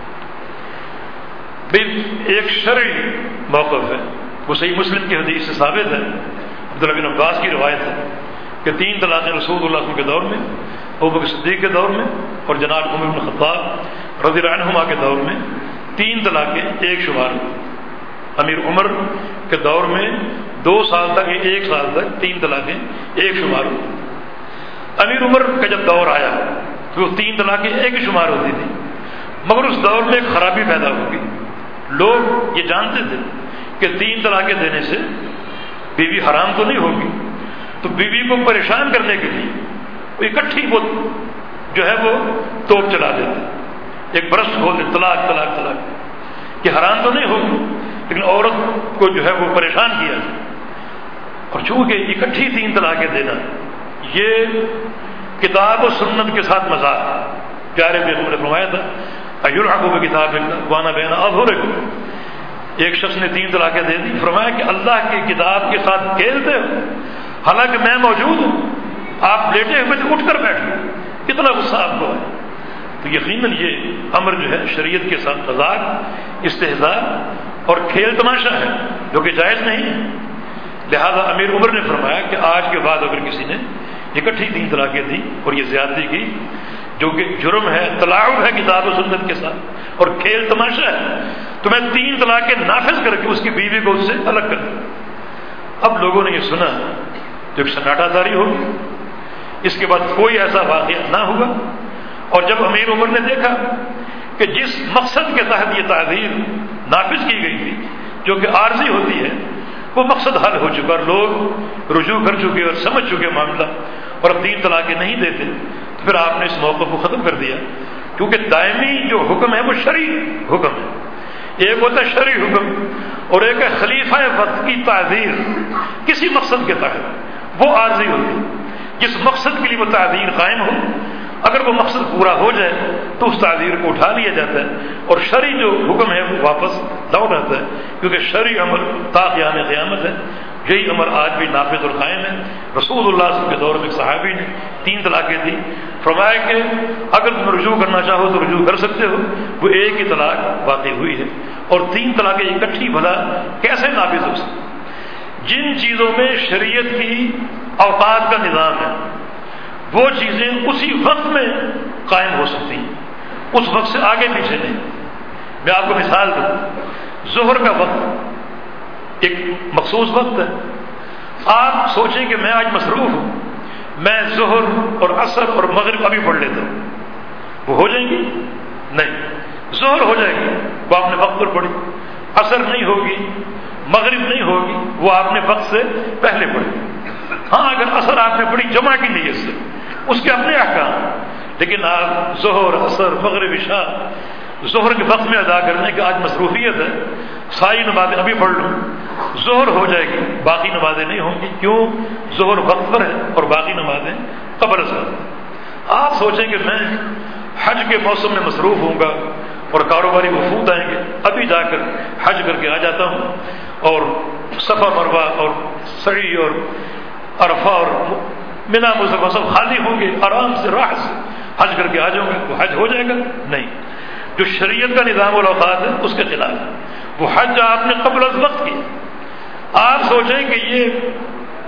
ایک شرعی موقف ہے، وہ صحیح مسلم کی حدیث سے ثابت ہے، عبداللہ بن عباس کی روایت ہے کہ تین طلاقیں رسول اللہ صلی اللہ علیہ وسلم کے دور میں، ابوبکر صدیق کے دور میں اور جناب عمر بن خطاب رضی اللہ عنہما کے دور میں تین طلاقیں ایک شمار ہوئی. امیر عمر کے دور میں دو سال تک ایک سال تک تین طلاقیں ایک شمار ہوئی. امیر عمر کا جب دور آیا تو وہ تین طلاقیں ایک شمار ہوتی تھی، مگر اس دور میں ایک خرابی پیدا ہو گئی. لوگ یہ جانتے تھے کہ تین طلاقیں دینے سے بیوی حرام تو نہیں ہوگی، تو بیوی کو پریشان کرنے کے لیے وہ اکٹھی وہ جو ہے وہ توپ چلا دیتے، ایک برس کھول دے طلاق طلاق طلاق کہ حرام تو نہیں ہوگی لیکن عورت کو جو ہے وہ پریشان کیا. اور چونکہ اکٹھی تین طلاقیں دینا یہ کتاب و سنت کے ساتھ مذاق ہے. پیارے پیغمبر نے فرمایا تھا ایلعبوا بکتاب اللہ وانا بین اظہرکم، ایک شخص نے تین طلاقیں دے دی، فرمایا کہ اللہ کی کتاب کے ساتھ کھیلتے ہو حالانکہ میں موجود ہوں، آپ لیٹے ہوئے تو اٹھ کر بیٹھے، کتنا غصہ آپ کو ہے. تو یقیناً یہ امر جو ہے شریعت کے ساتھ مذاق، استہزاء اور کھیل تماشا ہے جو کہ جائز نہیں ہے. لہذا امیر عمر نے فرمایا کہ آج کے بعد اگر کسی نے اکٹھی تین طلاقیں دی اور یہ زیادتی کی جو کہ جرم ہے، تلاعب ہے کتاب و سنت کے ساتھ اور کھیل تماشا ہے، تو میں تین طلاقیں نافذ کر کے اس کی بیوی کو اس سے الگ کر دوں. اب لوگوں نے یہ سنا تو ایک سناٹا داری ہوگی، اس کے بعد کوئی ایسا واقعہ نہ ہوگا. اور جب امیر عمر نے دیکھا کہ جس مقصد کے تحت یہ تعزیر نافذ کی گئی تھی جو کہ عارضی ہوتی ہے وہ مقصد حل ہو چکا اور لوگ رجوع کر چکے اور سمجھ چکے معاملہ اور اب تین طلاقیں نہیں دیتے، تو پھر آپ نے اس موقع کو ختم کر دیا. کیونکہ دائمی جو حکم ہے وہ شرعی حکم ہے، ایک ہوتا ہے شرعی حکم اور ایک ہے خلیفہ وقت کی تعزیر کسی مقصد کے تحت، وہ عارضی ہوتی ہے. جس مقصد کے لیے وہ تعزیر قائم ہو اگر وہ مقصد پورا ہو جائے تو اس تعزیر کو اٹھا لیا جاتا ہے اور شرعی جو حکم ہے وہ واپس لوٹ آتا ہے، کیونکہ شرعی امر تا قیام قیامت ہے. یہی امر آج بھی نافذ اور قائم ہے. رسول اللہ صلی اللہ علیہ وسلم کے دور میں ایک صحابی نے تین طلاقیں دی، فرمایا کہ اگر تم رجوع کرنا چاہو تو رجوع کر سکتے ہو. وہ ایک ہی طلاق واقع ہوئی ہے اور تین طلاقیں اکٹھی بھلا کیسے نافذ ہو سکتی؟ جن چیزوں میں شریعت کی اوقات کا نظام ہے وہ چیزیں اسی وقت میں قائم ہو سکتی ہیں، اس وقت سے آگے پیچھے نہیں. میں آپ کو مثال دوں، ظہر کا وقت ایک مخصوص وقت ہے. آپ سوچیں کہ میں آج مصروف ہوں، میں ظہر اور عصر اور مغرب ابھی پڑھ لیتا ہوں، وہ ہو جائیں گی؟ نہیں. ظہر ہو جائے گی، وہ آپ نے وقت پر پڑھی. عصر نہیں ہوگی، مغرب نہیں ہوگی، وہ آپ نے وقت سے پہلے پڑھی. ہاں اگر عصر آپ نے پڑھی جمع کی نیت سے اس کے اپنے احکام، لیکن آپ ظہر عصر مغرب عشاء ظہر کے وقت میں ادا کرنے کی آج مصروفیت ہے، ساری نمازیں ابھی پڑھ لوں، ظہر ہو جائے گی، باقی نمازیں نہیں ہوں گی. کیوں؟ ظہر وقت پر ہے اور باقی نمازیں قبل سے. آپ سوچیں کہ میں حج کے موسم میں مصروف ہوں گا اور کاروباری وفود آئیں گے، ابھی جا کر حج کر کے آ جاتا ہوں اور صفا مروہ اور سعی اور عرفہ اور منا مصطفیٰ سب خالی ہوں گے، آرام سے راحت سے حج کر کے آ جاؤں گے، وہ حج ہو جائے گا؟ نہیں. جو شریعت کا نظام الاوقات ہے اس کے خلاف ہے. وہ حج آپ نے قبل از وقت کیا. آپ سوچیں کہ یہ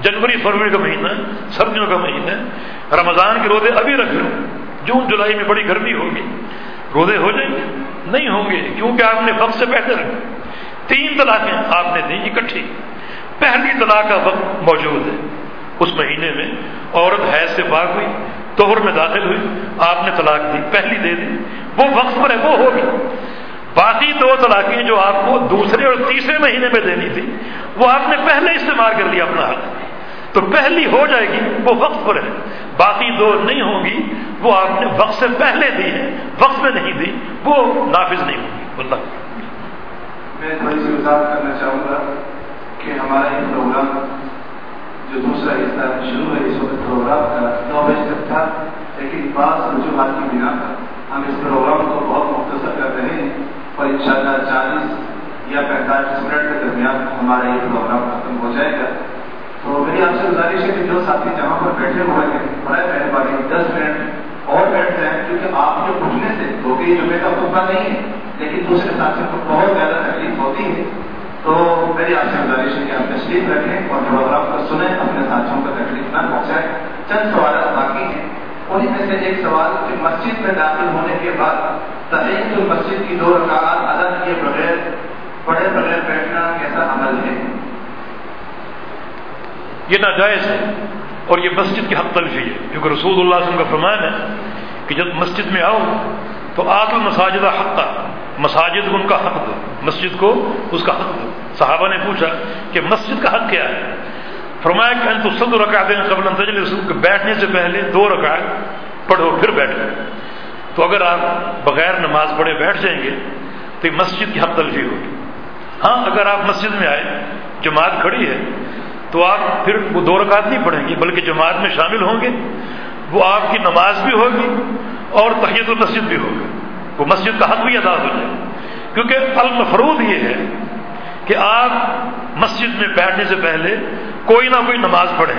जनवरी फरवरी का महीना, सर्दियों का महीना, रमजान के रोजे अभी रख लो, जून जुलाई में बड़ी गर्मी होगी, रोजे हो जाएंगे? नहीं होंगे, क्योंकि आपने वक्त से पहले रखा। तीन तलाकें आपने दी इकट्ठी। पहली तलाक का वक्त मौजूद है, उस महीने में औरत हैज से पाक हुई, तोहर में दाखिल हुई, आपने तलाक दी, पहली दे दी, वो वक्त पर है, वो होगी। बाकी दो तलाकें जो आपको दूसरे और तीसरे महीने में देनी थी, वो आपने पहले इस्तेमाल कर लिया अपना हक, तो पहली हो जाएगी, वो वक्त पर है। बाकी दो नहीं होंगी, वो आपने वक्त से पहले दी है, वक्त में नहीं दी, वो नाफिज नहीं होगी। अल्लाह। मैं थोड़ी सी वजाहत करना चाहूँगा कि हमारा ये प्रोग्राम जो दूसरा हिस्सा शुरू है इस वक्त प्रोग्राम का नौ बजे तक था, लेकिन बात वजूहात की बिना पर हम इस प्रोग्राम को बहुत मुख्तसर कर रहे हैं और इंशाअल्लाह चालीस या पैंतालीस मिनट के दरमियान हमारा ये प्रोग्राम खत्म हो जाएगा। तो मेरी आपसे गुजारिश है कि जो साथी जहाँ पर बैठे हुए हैं, बड़ा मेहरबानी दस मिनट और बैठ जाए, क्योंकि आपके उठने से क्योंकि जुमे का खुतबा नहीं है, लेकिन दूसरे साथियों को बहुत ज़्यादा तकलीफ होती है। तो मेरी आपसे गुजारिश है कि आप तशरीफ रखें और प्रोग्राम को सुने, अपने साथियों को तकलीफ न पहुँचाएं। चंद सवाल बाकी हैं, उन्हीं में से एक सवाल कि मस्जिद में दाखिल होने के बाद तहियतुल मस्जिद की दो रकात अदा किए बगैर पढ़े बगैर बैठना कैसा अमल है? ये नाजायज़ है और ये मस्जिद की हक तलफी है, क्योंकि रसूलुल्लाह सल्लल्लाहु अलैहि वसल्लम का फरमान है कि जब मस्जिद में आओ तो आतुल मसाजिद हक़्क़ा, मसाजिद उनका हक दो, मस्जिद को उसका हक दो। सहाबा ने पूछा कि मस्जिद का हक क्या है? फरमाया कि अन तुसल्लू रकातैन क़ब्ल अन तजलिसू, कि बैठने से पहले दो रकात पढ़ो फिर बैठो। तो अगर आप बगैर नमाज पढ़े बैठ जाएंगे तो ये मस्जिद की हक तलफी होगी। हाँ, अगर आप मस्जिद में आए, जमात खड़ी है, तो आप फिर वो दो रकात नहीं पढ़ेंगे, बल्कि जमात में शामिल होंगे, वो आपकी नमाज भी होगी और तहियतुल मस्जिद भी होगा, वो मस्जिद का हक भी अदा हो जाए। क्योंकि अल मफरूद ये है कि आप मस्जिद में बैठने से पहले कोई ना कोई नमाज पढ़ें।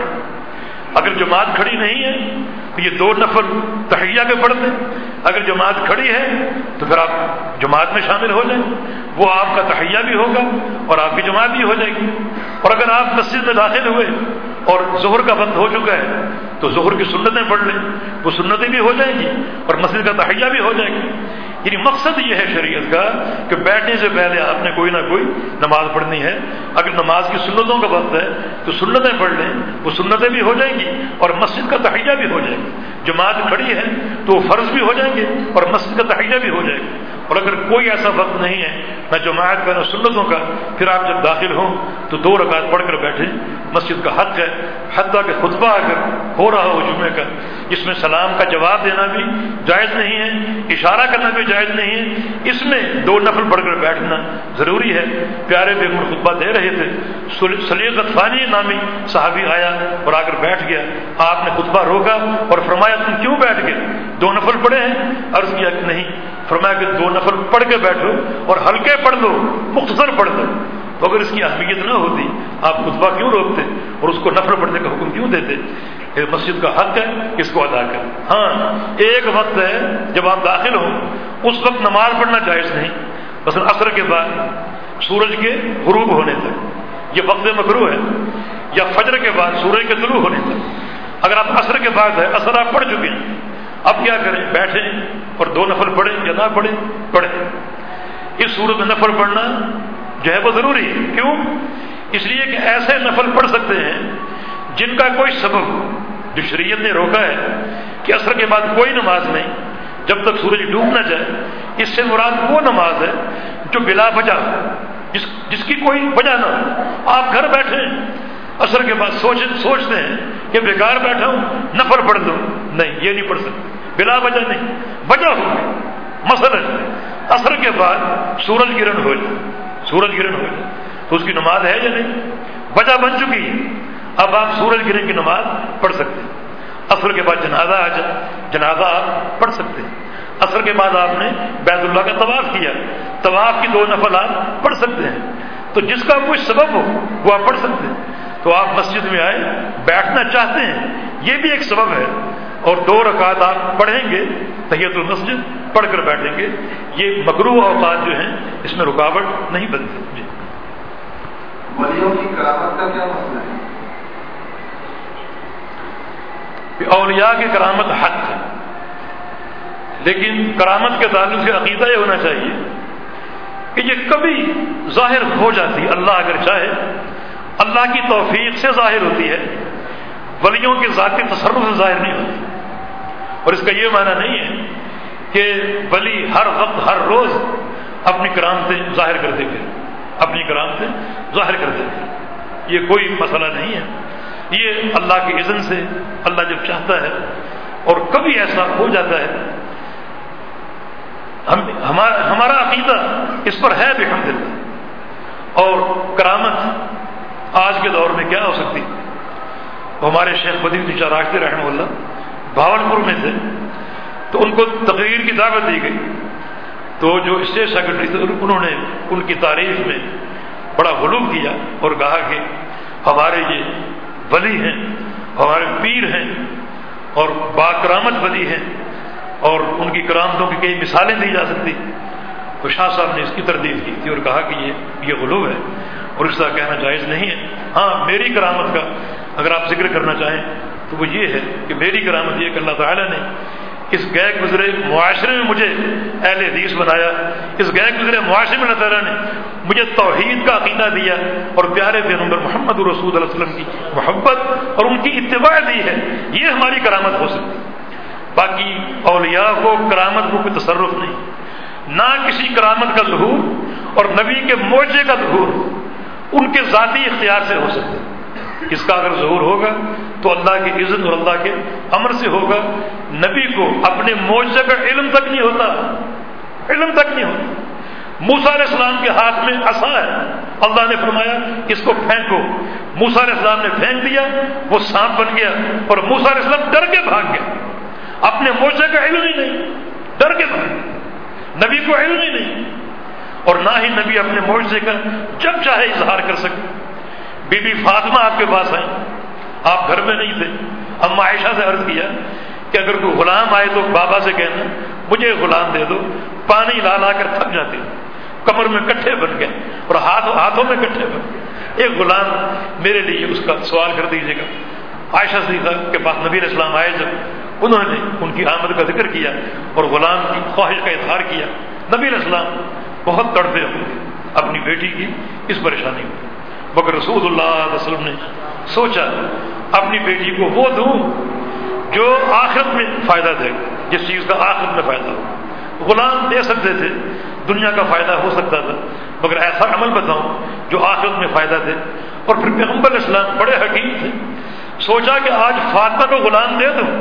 अगर जमात खड़ी नहीं है तो ये दो नफल तहिया के पढ़ लें, अगर जमात खड़ी है तो फिर आप जमात में शामिल हो जाएं, वो आपका तहिया भी होगा और आपकी जमात भी हो जाएगी। और अगर आप मस्जिद में दाखिल हुए और ज़ोहर का वक्त हो चुका है तो ज़ोहर की सुन्नतें पढ़ लें, वो सुन्नतें भी हो जाएंगी और मस्जिद का तहिया भी हो जाएगी। यानी मकसद ये है शरीयत का कि बैठने से पहले आपने कोई ना कोई नमाज पढ़नी है। अगर नमाज की सुन्नतों का वक्त है तो सुन्नतें पढ़ लें, वो सुन्नतें भी हो जाएंगी और मस्जिद का तहिया भी हो जाएगा। जमात खड़ी है तो फर्ज भी हो जाएंगे और मस्जिद का तहिया भी हो जाएगा। और अगर कोई ऐसा वक्त नहीं है न जमात का न सुन्नतों का, फिर आप जब दाखिल हों तो दो रकात पढ़कर बैठें, मस्जिद का हक है। हत्ता कि खुतबा अगर हो रहा हो जुमे का, इसमें सलाम का जवाब देना भी जायज़ नहीं है, इशारा करना भी जायज़ नहीं है, इसमें दो नफल पढ़कर बैठना ज़रूरी है। प्यारे बेगम खुतबा दे रहे थे, सलीक़ गतफ़ानी नामी सहाबी आया और आकर बैठ गया, आपने खुतबा रोका और फरमाया तुम क्यों बैठ गए, दो नफल पढ़े हैं? अर्ज़ किया कि नहीं। फरमाया कि दो नफल पढ़ के बैठो और हल्के पढ़ लो, मुख्तसर पढ़ लो। तो अगर इसकी अहमियत न होती आप खुतबा क्यों रोकते और उसको नफल पढ़ने का हुक्म क्यों देते? मस्जिद का हक है, इसको अदा कर। हाँ, एक वक्त है जब आप दाखिल हो, उस वक्त नमाज पढ़ना जायज़ नहीं, बस असर के बाद सूरज के गुरूब होने तक ये वक्त मकरूह है, या फजर के बाद सूरज के तुलू होने तक। अगर आप असर के बाद है, असर आप पढ़ चुके हैं, अब क्या करें? बैठें और दो नफल पढ़ें या ना पढ़ें? पढ़ें। इस सूरत में नफल पढ़ना जो है वो जरूरी है। क्यों? इसलिए कि ऐसे नफल पढ़ सकते हैं जिनका कोई सबब, जो शरीयत ने रोका है कि असर के बाद कोई नमाज नहीं जब तक सूरज डूब ना जाए, इससे मुराद वो नमाज है जो बिला वजह, जिस जिसकी कोई वजह ना हो। आप घर बैठे असर के बाद सोच सोचते हैं कि बेकार बैठा हूं, नफल पढ़ लूं, नहीं, ये नहीं पढ़ सकते, बिला वजह नहीं, वजह होगी। मसलन असर के बाद सूरज गिरन हो जाए, सूरज गिरन हो जाए तो उसकी नमाज है या नहीं? वजह बन चुकी है, अब आप सूरज गिरन की नमाज पढ़ सकते हैं। असर के बाद जनाजा आ जाए, जनाजा आप पढ़ सकते हैं। असर के बाद आपने बैतुल्लाह का तवाफ किया, तवाफ की दो नफल आप पढ़ सकते हैं। तो जिसका कोई सबब हो वो आप पढ़ सकते हैं। तो आप मस्जिद में आए, बैठना चाहते हैं, ये भी एक सबब है, और दो रकात आप पढ़ेंगे, तहियतुल मस्जिद पढ़कर बैठेंगे, ये मकरूह औकात जो हैं इसमें रुकावट नहीं बनती। वलियों की करामत का क्या मसला है? کہ اولیاء کی کرامت حق ہے، لیکن کرامت کے تعلق سے عقیدہ یہ ہونا چاہیے کہ یہ کبھی ظاہر ہو جاتی ہے، اللہ اگر چاہے، اللہ کی توفیق سے ظاہر ہوتی ہے، ولیوں کے ذاتی تصرف سے ظاہر نہیں ہوتی۔ اور اس کا یہ معنی نہیں ہے کہ ولی ہر وقت ہر روز اپنی کرامتیں ظاہر کرتے پھر اپنی کرامتیں ظاہر کرتے پھر یہ کوئی مسئلہ نہیں ہے، یہ اللہ کی اذن سے اللہ جب چاہتا ہے، اور کبھی ایسا ہو جاتا ہے۔ ہم ہمارا ہمارا عقیدہ اس پر ہے بحمدللہ۔ اور کرامت آج کے دور میں کیا ہو سکتی؟ ہمارے شیخ بدیع چراغتی رحمہ اللہ بھاولپور میں تھے، تو ان کو تقریر کی دعوت دی گئی، تو جو اسٹیٹ سیکرٹری تھے انہوں نے ان کی تعریف میں بڑا غلو کیا اور کہا کہ ہمارے یہ ولی ہیں، ہمارے پیر ہیں اور با کرامت ولی ہیں، اور ان کی کرامتوں کی کئی مثالیں دی جا سکتی۔ تو شاہ صاحب نے اس کی تردید کی تھی اور کہا کہ یہ یہ غلو ہے اور اس طرح کہنا جائز نہیں ہے۔ ہاں، میری کرامت کا اگر آپ ذکر کرنا چاہیں تو وہ یہ ہے کہ میری کرامت یہ کہ اللہ تعالیٰ نے اس گئے گزرے معاشرے میں مجھے اہل حدیث بنایا، اس گئے گزرے معاشرے میں اللہ تعالیٰ نے مجھے توحید کا عقیدہ دیا اور پیارے پیغمبر محمد رسول اللہ علیہ وسلم کی محبت اور ان کی اتباع دی ہے، یہ ہماری کرامت ہو سکتی۔ باقی اولیاء کو کرامت کو کوئی تصرف نہیں، نہ کسی کرامت کا ظہور اور نبی کے معجزے کا ظہور ان کے ذاتی اختیار سے ہو سکتا ہے۔ اس کا اگر ظہور ہوگا تو اللہ کی اذن اور اللہ کے امر سے ہوگا۔ نبی کو اپنے معجزے کا علم تک نہیں ہوتا، علم تک نہیں ہوتا۔ موسیٰ علیہ السلام کے ہاتھ میں عصا ہے، اللہ نے فرمایا اس کو پھینکو، موسیٰ علیہ السلام نے پھینک دیا، وہ سانپ بن گیا اور موسیٰ علیہ السلام ڈر کے بھاگ گیا۔ اپنے معجزے کا علم ہی نہیں، ڈر کے بھاگ گیا، نبی کو علم ہی نہیں، اور نہ ہی نبی اپنے معجزے کا جب چاہے اظہار کر سکے۔ بی بی فاطمہ آپ کے پاس آئیں، آپ گھر میں نہیں تھے، اما عائشہ سے عرض کیا کہ اگر کوئی غلام آئے تو بابا سے کہنا مجھے غلام دے دو، پانی لا لا کر تھک جاتے، کمر میں کٹھے بن گئے اور ہاتھ ہاتھوں میں کٹھے بن گئے، ایک غلام میرے لیے اس کا سوال کر دیجیے گا۔ عائشہ صدیقہ کے پاس نبی علیہ السلام آئے، جب انہوں نے ان کی آمد کا ذکر کیا اور غلام کی خواہش کا اظہار کیا، نبی علیہ السلام بہت تڑپے ہوئے اپنی بیٹی کی اس پریشانی میں، مگر رسول اللہ علیہ وسلم نے سوچا اپنی بیٹی کو وہ دوں جو آخرت میں فائدہ دے، جس چیز کا آخرت میں فائدہ ہو۔ غلام دے سکتے تھے، دنیا کا فائدہ ہو سکتا تھا، مگر ایسا عمل بتاؤں جو آخرت میں فائدہ دے۔ اور پھر پیغمبر علیہ السلام بڑے حکیم تھے، سوچا کہ آج فاطمہ کو غلام دے دوں،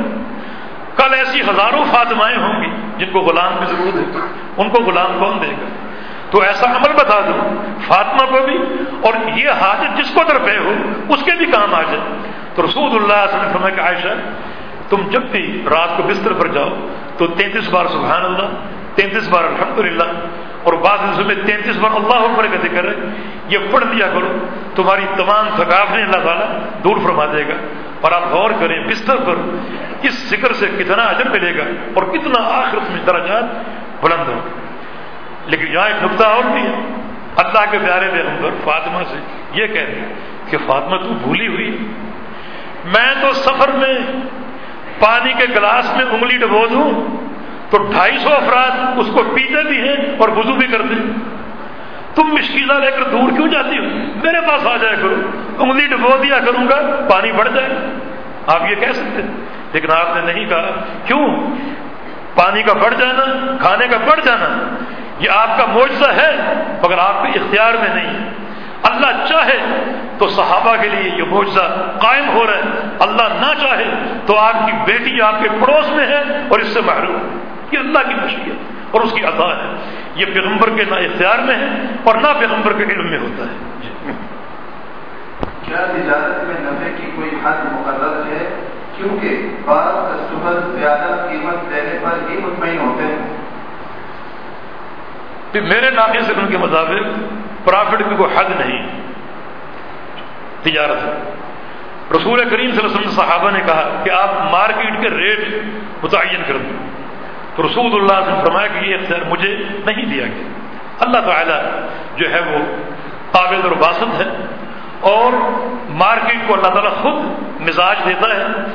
کل ایسی ہزاروں فاطمائیں ہوں گی جن کو غلام کی ضرورت ہے، ان کو غلام کون دے گا؟ تو ایسا عمل بتا دوں فاطمہ کو بھی، اور یہ حاجت جس کو درپے ہو اس کے بھی کام آ جائے۔ تو رسول اللہ صلی اللہ علیہ وسلم نے فرمایا کہ عائشہ تم جب بھی رات کو بستر پر جاؤ تو تینتیس بار سبحان اللہ، تینتیس بار الحمدللہ، اور بعض حصوں میں تینتیس بار اللہ اکبر کا ذکر ہے، یہ پڑھ دیا کرو، تمہاری تمام تھکاوٹیں اللہ تعالیٰ دور فرما دے گا۔ اور آپ غور کریں بستر پر اس ذکر سے کتنا اجر ملے گا اور کتنا آخرت میں درجات بلند ہوں۔ لیکن یہاں ایک نقطہ اور بھی ہے، اللہ کے پیارے پیغمبر فاطمہ سے یہ کہہ رہے کہ فاطمہ تو بھولی ہوئی، میں تو سفر میں پانی کے گلاس میں انگلی ڈبو دوں تو ڈھائی سو افراد اس کو پیتے بھی ہیں اور وضو بھی کرتے ہیں، تم مشکلہ لے کر دور کیوں جاتی ہو؟ میرے پاس آ جائے کرو، انگلی ڈبو دیا کروں گا، پانی بڑھ جائے۔ آپ یہ کہہ سکتے ہیں، لیکن آپ نے نہیں کہا۔ کیوں؟ پانی کا بڑھ جانا، کھانے کا بڑھ جانا یہ آپ کا معجزہ ہے، مگر آپ کے اختیار میں نہیں۔ اللہ چاہے تو صحابہ کے لیے یہ معجزہ قائم ہو رہا ہے، اللہ نہ چاہے تو آپ کی بیٹی آپ کے پڑوس میں ہے اور اس سے محروم ہے۔ یہ اللہ کی مشیت اور اس کی عطا ہے، یہ پیغمبر کے نہ اختیار میں ہے اور نہ پیغمبر کے علم میں ہوتا ہے۔ کیا تجارت میں نفع کی کوئی حد مقرر ہے؟ کیونکہ بعض کسٹمر زیادہ قیمت دینے پر ہی مطمئن ہوتے ہیں۔ میرے ناقص علم کے مطابق پرافٹ کی کوئی حد نہیں تجارت ہے۔ رسول کریم صلی اللہ علیہ وسلم صحابہ نے کہا کہ آپ مارکیٹ کے ریٹ متعین کر دیں، تو رسول اللہ نے فرمایا کہ یہ اختیار مجھے نہیں دیا گیا۔ اللہ تعالیٰ جو ہے وہ قابل اور باسط ہے، اور مارکیٹ کو اللہ تعالیٰ خود مزاج دیتا ہے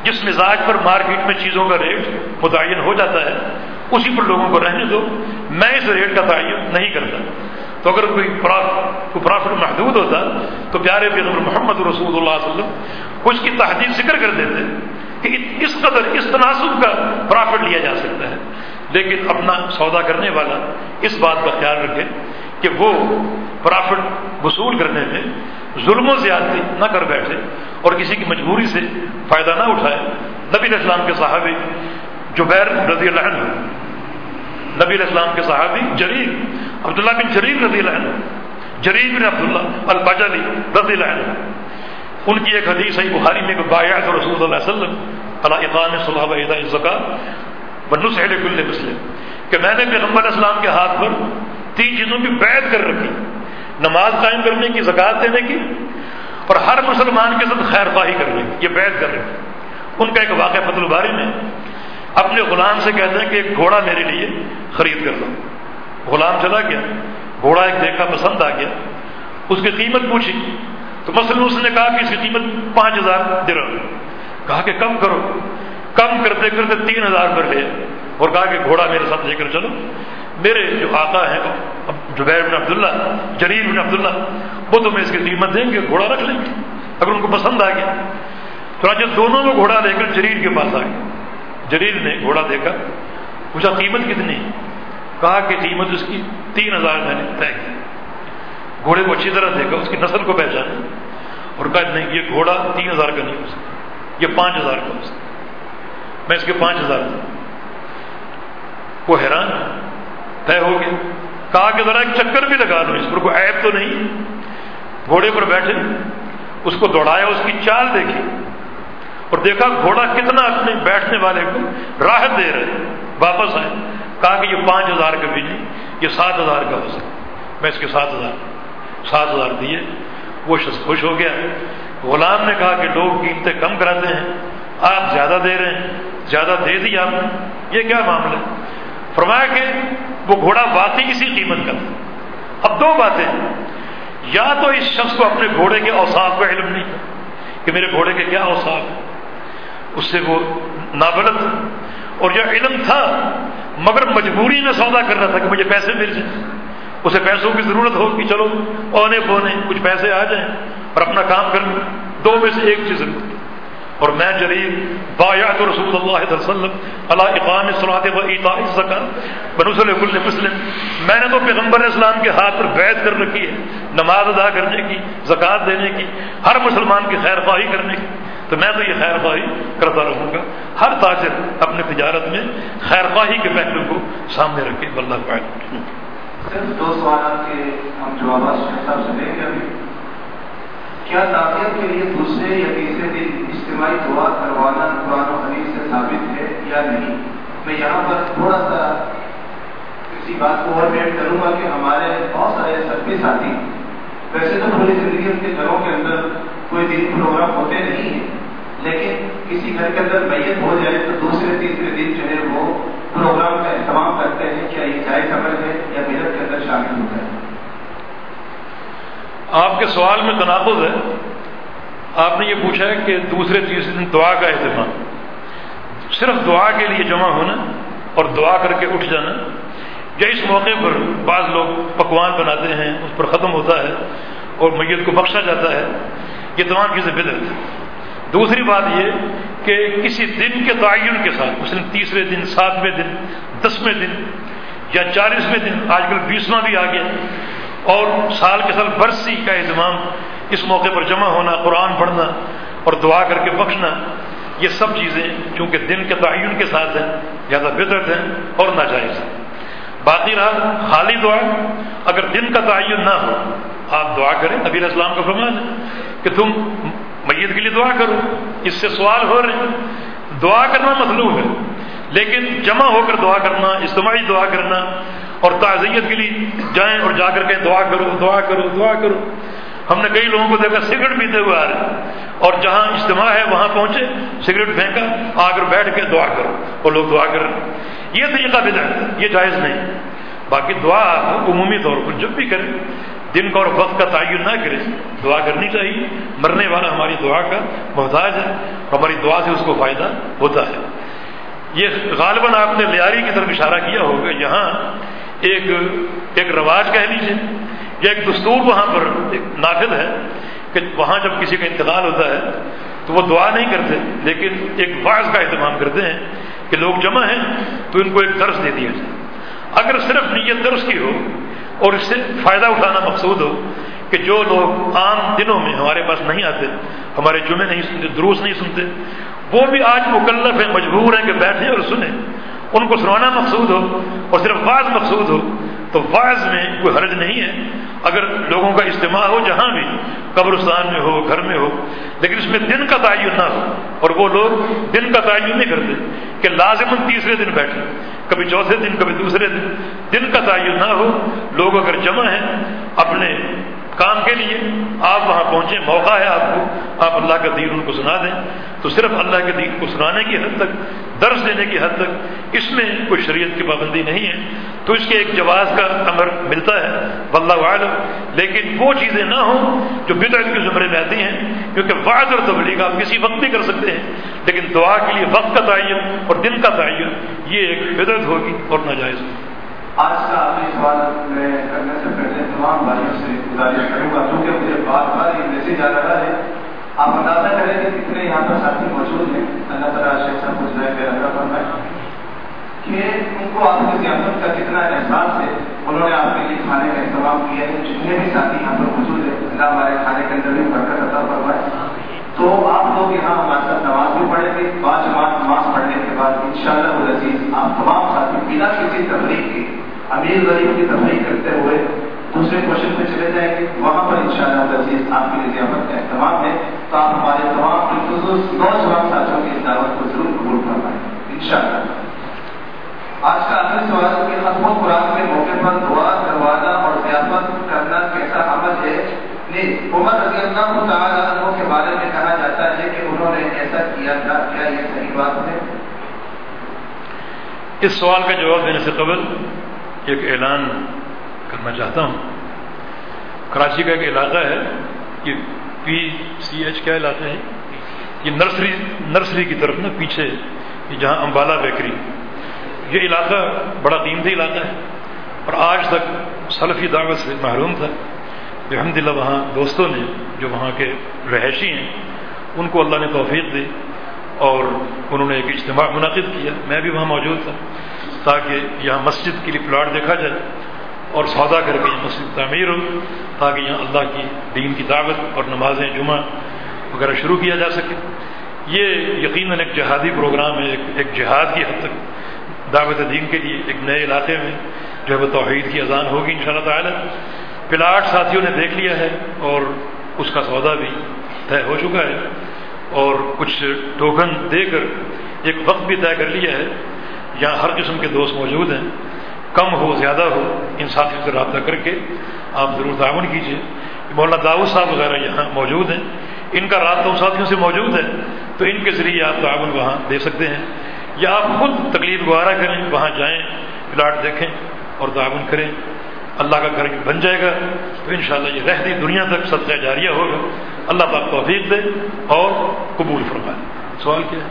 جس مزاج پر مارکیٹ میں چیزوں کا ریٹ متعین ہو جاتا ہے اسی پر لوگوں کو رہنے دو، میں اس ریٹ کا تعین نہیں کرتا۔ تو اگر کوئی کوئی پرافٹ محدود ہوتا تو پیارے پیغمبر محمد رسول اللہ صلی اللہ علیہ وسلم اس کی تحدید ذکر کر دیتے کہ اس قدر اس تناسب کا پرافٹ لیا جا سکتا ہے، لیکن اپنا سودا کرنے والا اس بات کا خیال رکھے کہ وہ پرافٹ وصول کرنے میں ظلم و زیادتی نہ کر بیٹھے اور کسی کی مجبوری سے فائدہ نہ اٹھائے۔ نبی علیہ السلام کے صحابی جبیر رضی اللہ عنہ، نبی علیہ السلام کے صحابی جریر عبداللہ بن جریر رضی اللہ عنہ، جریر بن عبداللہ البجلی رضی اللہ عنہ، ان کی ایک حدیث صحیح بخاری میں کہ بایعت رسول اللہ علیہ وسلم علی اقام الصلاۃ و ایتاء الزکاۃ ونصح لکل مسلم، کہ میں نے پیغمبر اسلام کے ہاتھ پر تین چیزوں کی بیعت کر رکھی، نماز قائم کرنے کی، زکوٰۃ دینے کی، اور ہر مسلمان کے ساتھ خیر خواہی کرنے کی، یہ بیعت کر رکھی۔ ان کا ایک واقعہ فتح الباری میں اپنے غلام سے کہتے ہیں کہ ایک گھوڑا میرے لیے خرید کر دو۔ غلام چلا گیا، گھوڑا ایک دیکھا، پسند آ گیا، اس کی قیمت پوچھی تو مثلا اس نے کہا کہ اس کی قیمت پانچ ہزار درہم، کہا کہ کم کرو، کم کرتے کرتے تین ہزار پر لے اور کہا کہ گھوڑا میرے ساتھ لے کر چلو، میرے جو آقا ہیں جبیر بن عبداللہ جریر بن عبداللہ وہ تمہیں اس کی قیمت دیں گے، گھوڑا رکھ لیں گے اگر ان کو پسند آ گیا۔ تو جب دونوں کو گھوڑا لے کر جریر کے پاس آ گئے، جریر نے گھوڑا دیکھا، پوچھا قیمت کتنی؟ کہا کہ قیمت اس کی تین ہزار میں نے طے کی۔ گھوڑے کو اچھی طرح دیکھا، اس کی نسل کو پہچانا اور کہا نہیں یہ گھوڑا تین ہزار کا نہیں ہو سکتا، یہ پانچ ہزار کا ہو سکتا، میں اس کے پانچ ہزار دوں۔ وہ حیران طے ہو گیا، کہا کہ ذرا ایک چکر بھی لگا دو، اس پر کوئی عیب تو نہیں۔ گھوڑے پر بیٹھے، اس کو دوڑایا، اس کی چال دیکھی اور دیکھا گھوڑا کتنا اپنے بیٹھنے والے کو راحت دے رہے، واپس آئے، کہا کہ یہ پانچ ہزار کا بھی نہیں، یہ سات ہزار کا ہو سکتا، میں اس کے سات ہزار سات ہزار دیے۔ وہ شخص خوش ہو گیا۔ غلام نے کہا کہ لوگ قیمتیں کم کراتے ہیں، آپ زیادہ دے رہے ہیں، زیادہ دے دی آپ نے، یہ کیا معاملہ ہے؟ فرمایا کہ وہ گھوڑا واقعی اسی قیمت کا تھا۔ اب دو باتیں، یا تو اس شخص کو اپنے گھوڑے کے اوصاف کا علم نہیں کہ میرے گھوڑے کے کیا اوصاف ہیں، اس سے وہ نابلد، اور جو علم تھا مگر مجبوری میں سودا کر رہا تھا کہ مجھے پیسے مل جائیں، اسے پیسوں کی ضرورت ہو کہ چلو اونے پونے کچھ پیسے آ جائیں اور اپنا کام کر لوں، دو میں سے ایک چیز ضرورت تھی۔ اور میں جریر بایعت رسول اللہ صلی اللہ علیہ وسلم علی اقام الصلاۃ و ایتاء الزکاۃ ونصح لکل مسلم، میں نے تو پیغمبر اسلام کے ہاتھ پر بیعت کر رکھی ہے نماز ادا کرنے کی، زکوٰۃ دینے کی، ہر مسلمان کی خیر خواہی کرنے کی، تو میں تو یہ خیر خواہی کرتا رہوں گا۔ ہر تاجر اپنے تجارت میں خیر خواہی کے پہلو کو سامنے رکھے۔ واللہ تعالی صرف دو سوالات کے ہم جوابات شیخ صاحب سے لیں گے ابھی۔ کیا تعزیت کے لیے دوسرے یا تیسرے دن اجتماعی دعا کروانا قرآن و حدیث سے ثابت ہے یا نہیں؟ میں یہاں پر تھوڑا سا کسی بات کو اور ایڈ کروں گا کہ ہمارے بہت سارے سبھی ساتھی ویسے تو پوری زندگی ان کے گھروں کے اندر کوئی دن پروگرام ہوتے نہیں ہیں، لیکن کسی گھر کے اندر میت ہو جائے تو دوسرے تیسرے دن جو ہے وہ پروگرام کا اہتمام کرتے ہیں۔ کیا یہ جائز عمل ہے یا بدعت کے اندر شامل ہوتا ہے؟ آپ کے سوال میں تناقض ہے۔ آپ نے یہ پوچھا ہے کہ دوسرے تیسرے دن دعا کا اہتمام، صرف دعا کے لیے جمع ہونا اور دعا کر کے اٹھ جانا، یا اس موقع پر بعض لوگ پکوان بناتے ہیں، اس پر ختم ہوتا ہے اور میت کو بخشا جاتا ہے، یہ تمام چیزیں بدعت ہیں۔ دوسری بات یہ کہ کسی دن کے تعین کے ساتھ، مثلا تیسرے دن، ساتویں دن، دسویں دن یا چالیسویں دن، آج کل بیسواں بھی آ گیا، اور سال کے سال برسی کا اہتمام، اس موقع پر جمع ہونا، قرآن پڑھنا اور دعا کر کے بخشنا، یہ سب چیزیں چونکہ دن کے تعین کے ساتھ ہیں لہذا بدعت ہیں اور ناجائز ہیں۔ باقی رہا خالی دعا، اگر دن کا تعین نہ ہو آپ دعا کریں، نبی علیہ السلام کا فرمان ہے کہ تم میت کے لیے دعا کرو، اس سے سوال ہو رہے ہیں، دعا کرنا مطلوب ہے، لیکن جمع ہو کر دعا کرنا، اجتماعی دعا کرنا اور تعزیت کے لیے جائیں اور جا کر کے دعا کرو دعا کرو دعا کرو۔ ہم نے کئی لوگوں کو دیکھا سگریٹ پیتے ہوئے آ رہے ہیں اور جہاں اجتماع ہے وہاں پہنچے، سگریٹ پھینکا، آ کر بیٹھ کے دعا کرو اور لوگ دعا کر رہے ہیں، یہ طریقہ بدعت ہے، یہ جائز نہیں۔ باقی دعا آپ عمومی طور پر جب بھی کریں، دن کا اور وقت کا تعین نہ کرے، دعا کرنی چاہیے. مرنے والا ہماری دعا کا محتاج ہے، اور ہماری دعا سے اس کو فائدہ ہوتا ہے. یہ غالباً آپ نے لیاری کی طرف اشارہ کیا ہوگا. یہاں ایک ایک رواج کہہ لیجیے یا ایک دستور وہاں پر نافذ ہے کہ وہاں جب کسی کا انتقال ہوتا ہے تو وہ دعا نہیں کرتے، لیکن ایک واعظ کا اہتمام کرتے ہیں کہ لوگ جمع ہیں تو ان کو ایک درس دے دیا جائے. اگر صرف نیت درس کی ہو اور اس سے فائدہ اٹھانا مقصود ہو کہ جو لوگ عام دنوں میں ہمارے پاس نہیں آتے، ہمارے جمعے نہیں سنتے، دروس نہیں سنتے، وہ بھی آج مکلف ہیں، مجبور ہیں کہ بیٹھیں اور سنیں، ان کو سنانا مقصود ہو اور صرف واعظ مقصود ہو تو واعظ میں کوئی حرج نہیں ہے. اگر لوگوں کا اجتماع ہو جہاں بھی، قبرستان میں ہو، گھر میں ہو، لیکن اس میں دن کا تعین نہ ہو. اور وہ لوگ دن کا تعین نہیں کرتے کہ لازماً تیسرے دن بیٹھے، کبھی چوتھے دن، کبھی دوسرے دن. دن کا تعین نہ ہو. لوگ اگر جمع ہیں اپنے کام کے لیے، آپ وہاں پہنچیں، موقع ہے آپ کو، آپ اللہ کا دین ان کو سنا دیں، تو صرف اللہ کے دین کو سنانے کی حد تک، درس دینے کی حد تک اس میں کوئی شریعت کی پابندی نہیں ہے. تو اس کے ایک جواز کا امر ملتا ہے، واللہ اعلم. لیکن وہ چیزیں نہ ہوں جو بدعت کے زمرے میں آتی ہیں، کیونکہ وعظ اور تبلیغ آپ کسی وقت بھی کر سکتے ہیں، لیکن دعا کے لیے وقت کا تعین اور دن کا تعین یہ ایک بدعت ہوگی اور ناجائز ہوگی. آج کا آخری سوال میں کرنے سے پہلے تمام بھائیوں سے گزارش کروں گا، کیونکہ مجھے بار بار یہ میسج آ رہا ہے. آپ اندازہ کریں کہ کتنے یہاں پر ساتھی موجود ہیں. اللہ تعالیٰ شیخ صاحب کو جزائے خیر عطا فرمائے کہ ان کو آپ کی ضیافت کا کتنا احساس ہے. انہوں نے آپ کے لیے کھانے کا اہتمام کیا ہے. جتنے بھی ساتھی یہاں پر موجود ہیں، اللہ ہمارے کھانے کے اندر بھی برکت عطا فرمائے. تو آپ لوگ یہاں ہمارے ساتھ نماز بھی پڑھیں گے. پانچ جماعت نماز پڑھنے کے بعد انشاءاللہ العزیز آپ تمام ساتھی بنا کسی تفریق کے، امیر غریب کی تفریق کرتے ہوئے دوسرے کوشچن پہ چلے جائیں گے. وہاں پر انشاءاللہ العزیز آپ کے لیے ضیافت کا اہتمام ہے. تو آپ ہمارے تمام خصوص نوجوان ساتھیوں کی اس دعوت کو ضرور قبول فرمائیں انشاءاللہ. آج کا آخری سوال کہ ختم القرآن کے موقع پر دعا کروانا اور ضیافت کرنا کیسا عمل ہے؟ عمر رضی اللہ تعالیٰ عنہ کے بارے میں کہا جاتا ہے کہ انہوں نے ایسا کیا تھا، کیا یہ صحیح بات ہے؟ اس سوال کا جواب دینے سے قبل ایک اعلان کرنا چاہتا ہوں. کراچی کا ایک علاقہ ہے، یہ پی سی ایچ کیا علاقہ ہے، یہ نرسری نرسری کی طرف نا پیچھے جہاں امبالہ بیکری، یہ علاقہ بڑا قیمتی علاقہ ہے اور آج تک سلفی دعوت سے محروم تھا. الحمدللہ وہاں دوستوں نے جو وہاں کے رہائشی ہیں ان کو اللہ نے توفیق دی اور انہوں نے ایک اجتماع منعقد کیا. میں بھی وہاں موجود تھا تاکہ یہاں مسجد کے لیے پلاٹ دیکھا جائے اور سودا کر کے یہ مسجد تعمیر ہو، تاکہ یہاں اللہ کی دین کی دعوت اور نمازیں جمعہ وغیرہ شروع کیا جا سکے. یہ یقیناً ایک جہادی پروگرام ہے، ایک, ایک جہاد کی حد تک دعوت دین کے لیے ایک نئے علاقے میں جو ہے وہ توحید کی اذان ہوگی انشاءاللہ تعالی. پلاٹ ساتھیوں نے دیکھ لیا ہے اور اس کا سودا بھی طے ہو چکا ہے اور کچھ ٹوکن دے کر ایک وقت بھی طے کر لیا ہے. یہاں ہر قسم کے دوست موجود ہیں، کم ہو زیادہ ہو ان ساتھیوں سے رابطہ کر کے آپ ضرور تعاون کیجیے. مولانا داؤد صاحب وغیرہ یہاں موجود ہیں، ان کا رابطہ ان ساتھیوں سے موجود ہے، تو ان کے ذریعے آپ تعاون وہاں دے سکتے ہیں، یا آپ خود تکلیف گوارا کریں، وہاں جائیں، پلاٹ دیکھیں اور تعاون کریں. اللہ کا گھر بن جائے گا تو انشاءاللہ یہ رہتی دنیا تک صدقہ جاریہ ہوگا. اللہ پاک توفیق دے اور قبول فرمائے. سوال کیا ہے؟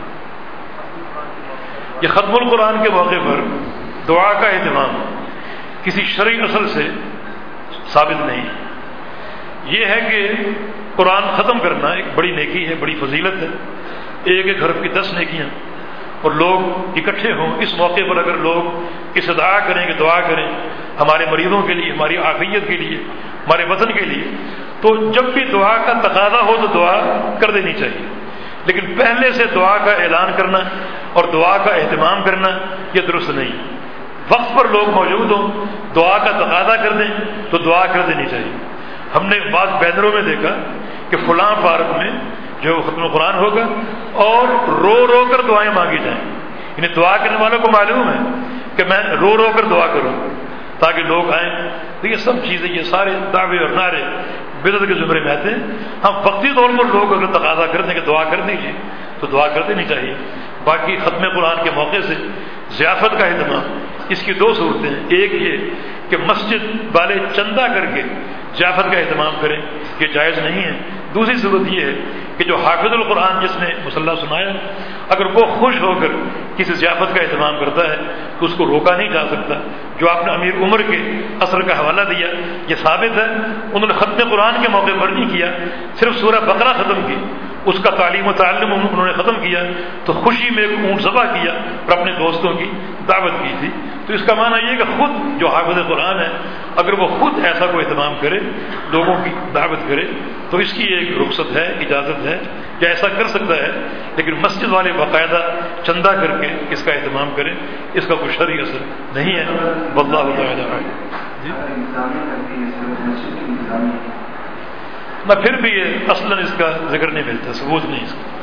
یہ ختم القرآن کے موقع پر دعا کا اہتمام کسی شرعی اصل سے ثابت نہیں. یہ ہے کہ قرآن ختم کرنا ایک بڑی نیکی ہے، بڑی فضیلت ہے. ایک ایک حرف کی دس نیکیاں، اور لوگ اکٹھے ہوں اس موقع پر اگر لوگ استدعا کریں کہ دعا کریں ہمارے مریضوں کے لیے، ہماری عافیت کے لیے، ہمارے وطن کے لیے، تو جب بھی دعا کا تقاضا ہو تو دعا کر دینی چاہیے. لیکن پہلے سے دعا کا اعلان کرنا اور دعا کا اہتمام کرنا یہ درست نہیں. وقت پر لوگ موجود ہوں، دعا کا تقاضا کر دیں تو دعا کر دینی چاہیے. ہم نے بعض بینروں میں دیکھا کہ فلاں پارک میں جو ختم قرآن ہوگا اور رو رو کر دعائیں مانگی جائیں. یعنی دعا کرنے والوں کو معلوم ہے کہ میں رو رو کر دعا کروں تاکہ لوگ آئیں. تو یہ سب چیزیں، یہ سارے دعوے اور نعرے بدعت کے زمرے میں آتے ہیں. ہم وقتی طور پر لوگ اگر تقاضا کر دیں کہ دعا کر دیجیے تو دعا کر دینی چاہیے. باقی ختم قرآن کے موقع سے ضیافت کا اہتمام، اس کی دو صورتیں ہیں. ایک یہ کہ مسجد والے چندہ کر کے ضیافت کا اہتمام کریں، یہ جائز نہیں ہے۔ دوسری صورت یہ ہے کہ جو حافظ القرآن جس نے مصلح سنایا، اگر وہ خوش ہو کر کسی ضیافت کا اہتمام کرتا ہے تو اس کو روکا نہیں جا سکتا۔ جو آپ نے امیر عمر کے اثر کا حوالہ دیا، یہ ثابت ہے انہوں نے ختم قرآن کے موقع پر نہیں کیا، صرف سورہ بقرہ ختم کی، اس کا تعلیم و تعلم انہوں نے ختم کیا تو خوشی میں ایک اونٹ ذبح کیا اور اپنے دوستوں کی دعوت کی تھی۔ تو اس کا معنی یہ کہ خود جو حافظ قرآن ہے اگر وہ خود ایسا کوئی اہتمام کرے، لوگوں کی دعوت کرے، تو اس کی ایک رخصت ہے، اجازت ہے کہ ایسا کر سکتا ہے، لیکن مسجد والے باقاعدہ چندہ کر کے اس کا اہتمام کریں، اس کا کوئی شرعی اثر نہیں ہے۔ واللہ تعالی اعلم۔ جی نہ پھر بھی یہ اصلاً اس کا ذکر نہیں ملتا، ثبوت نہیں اس کا۔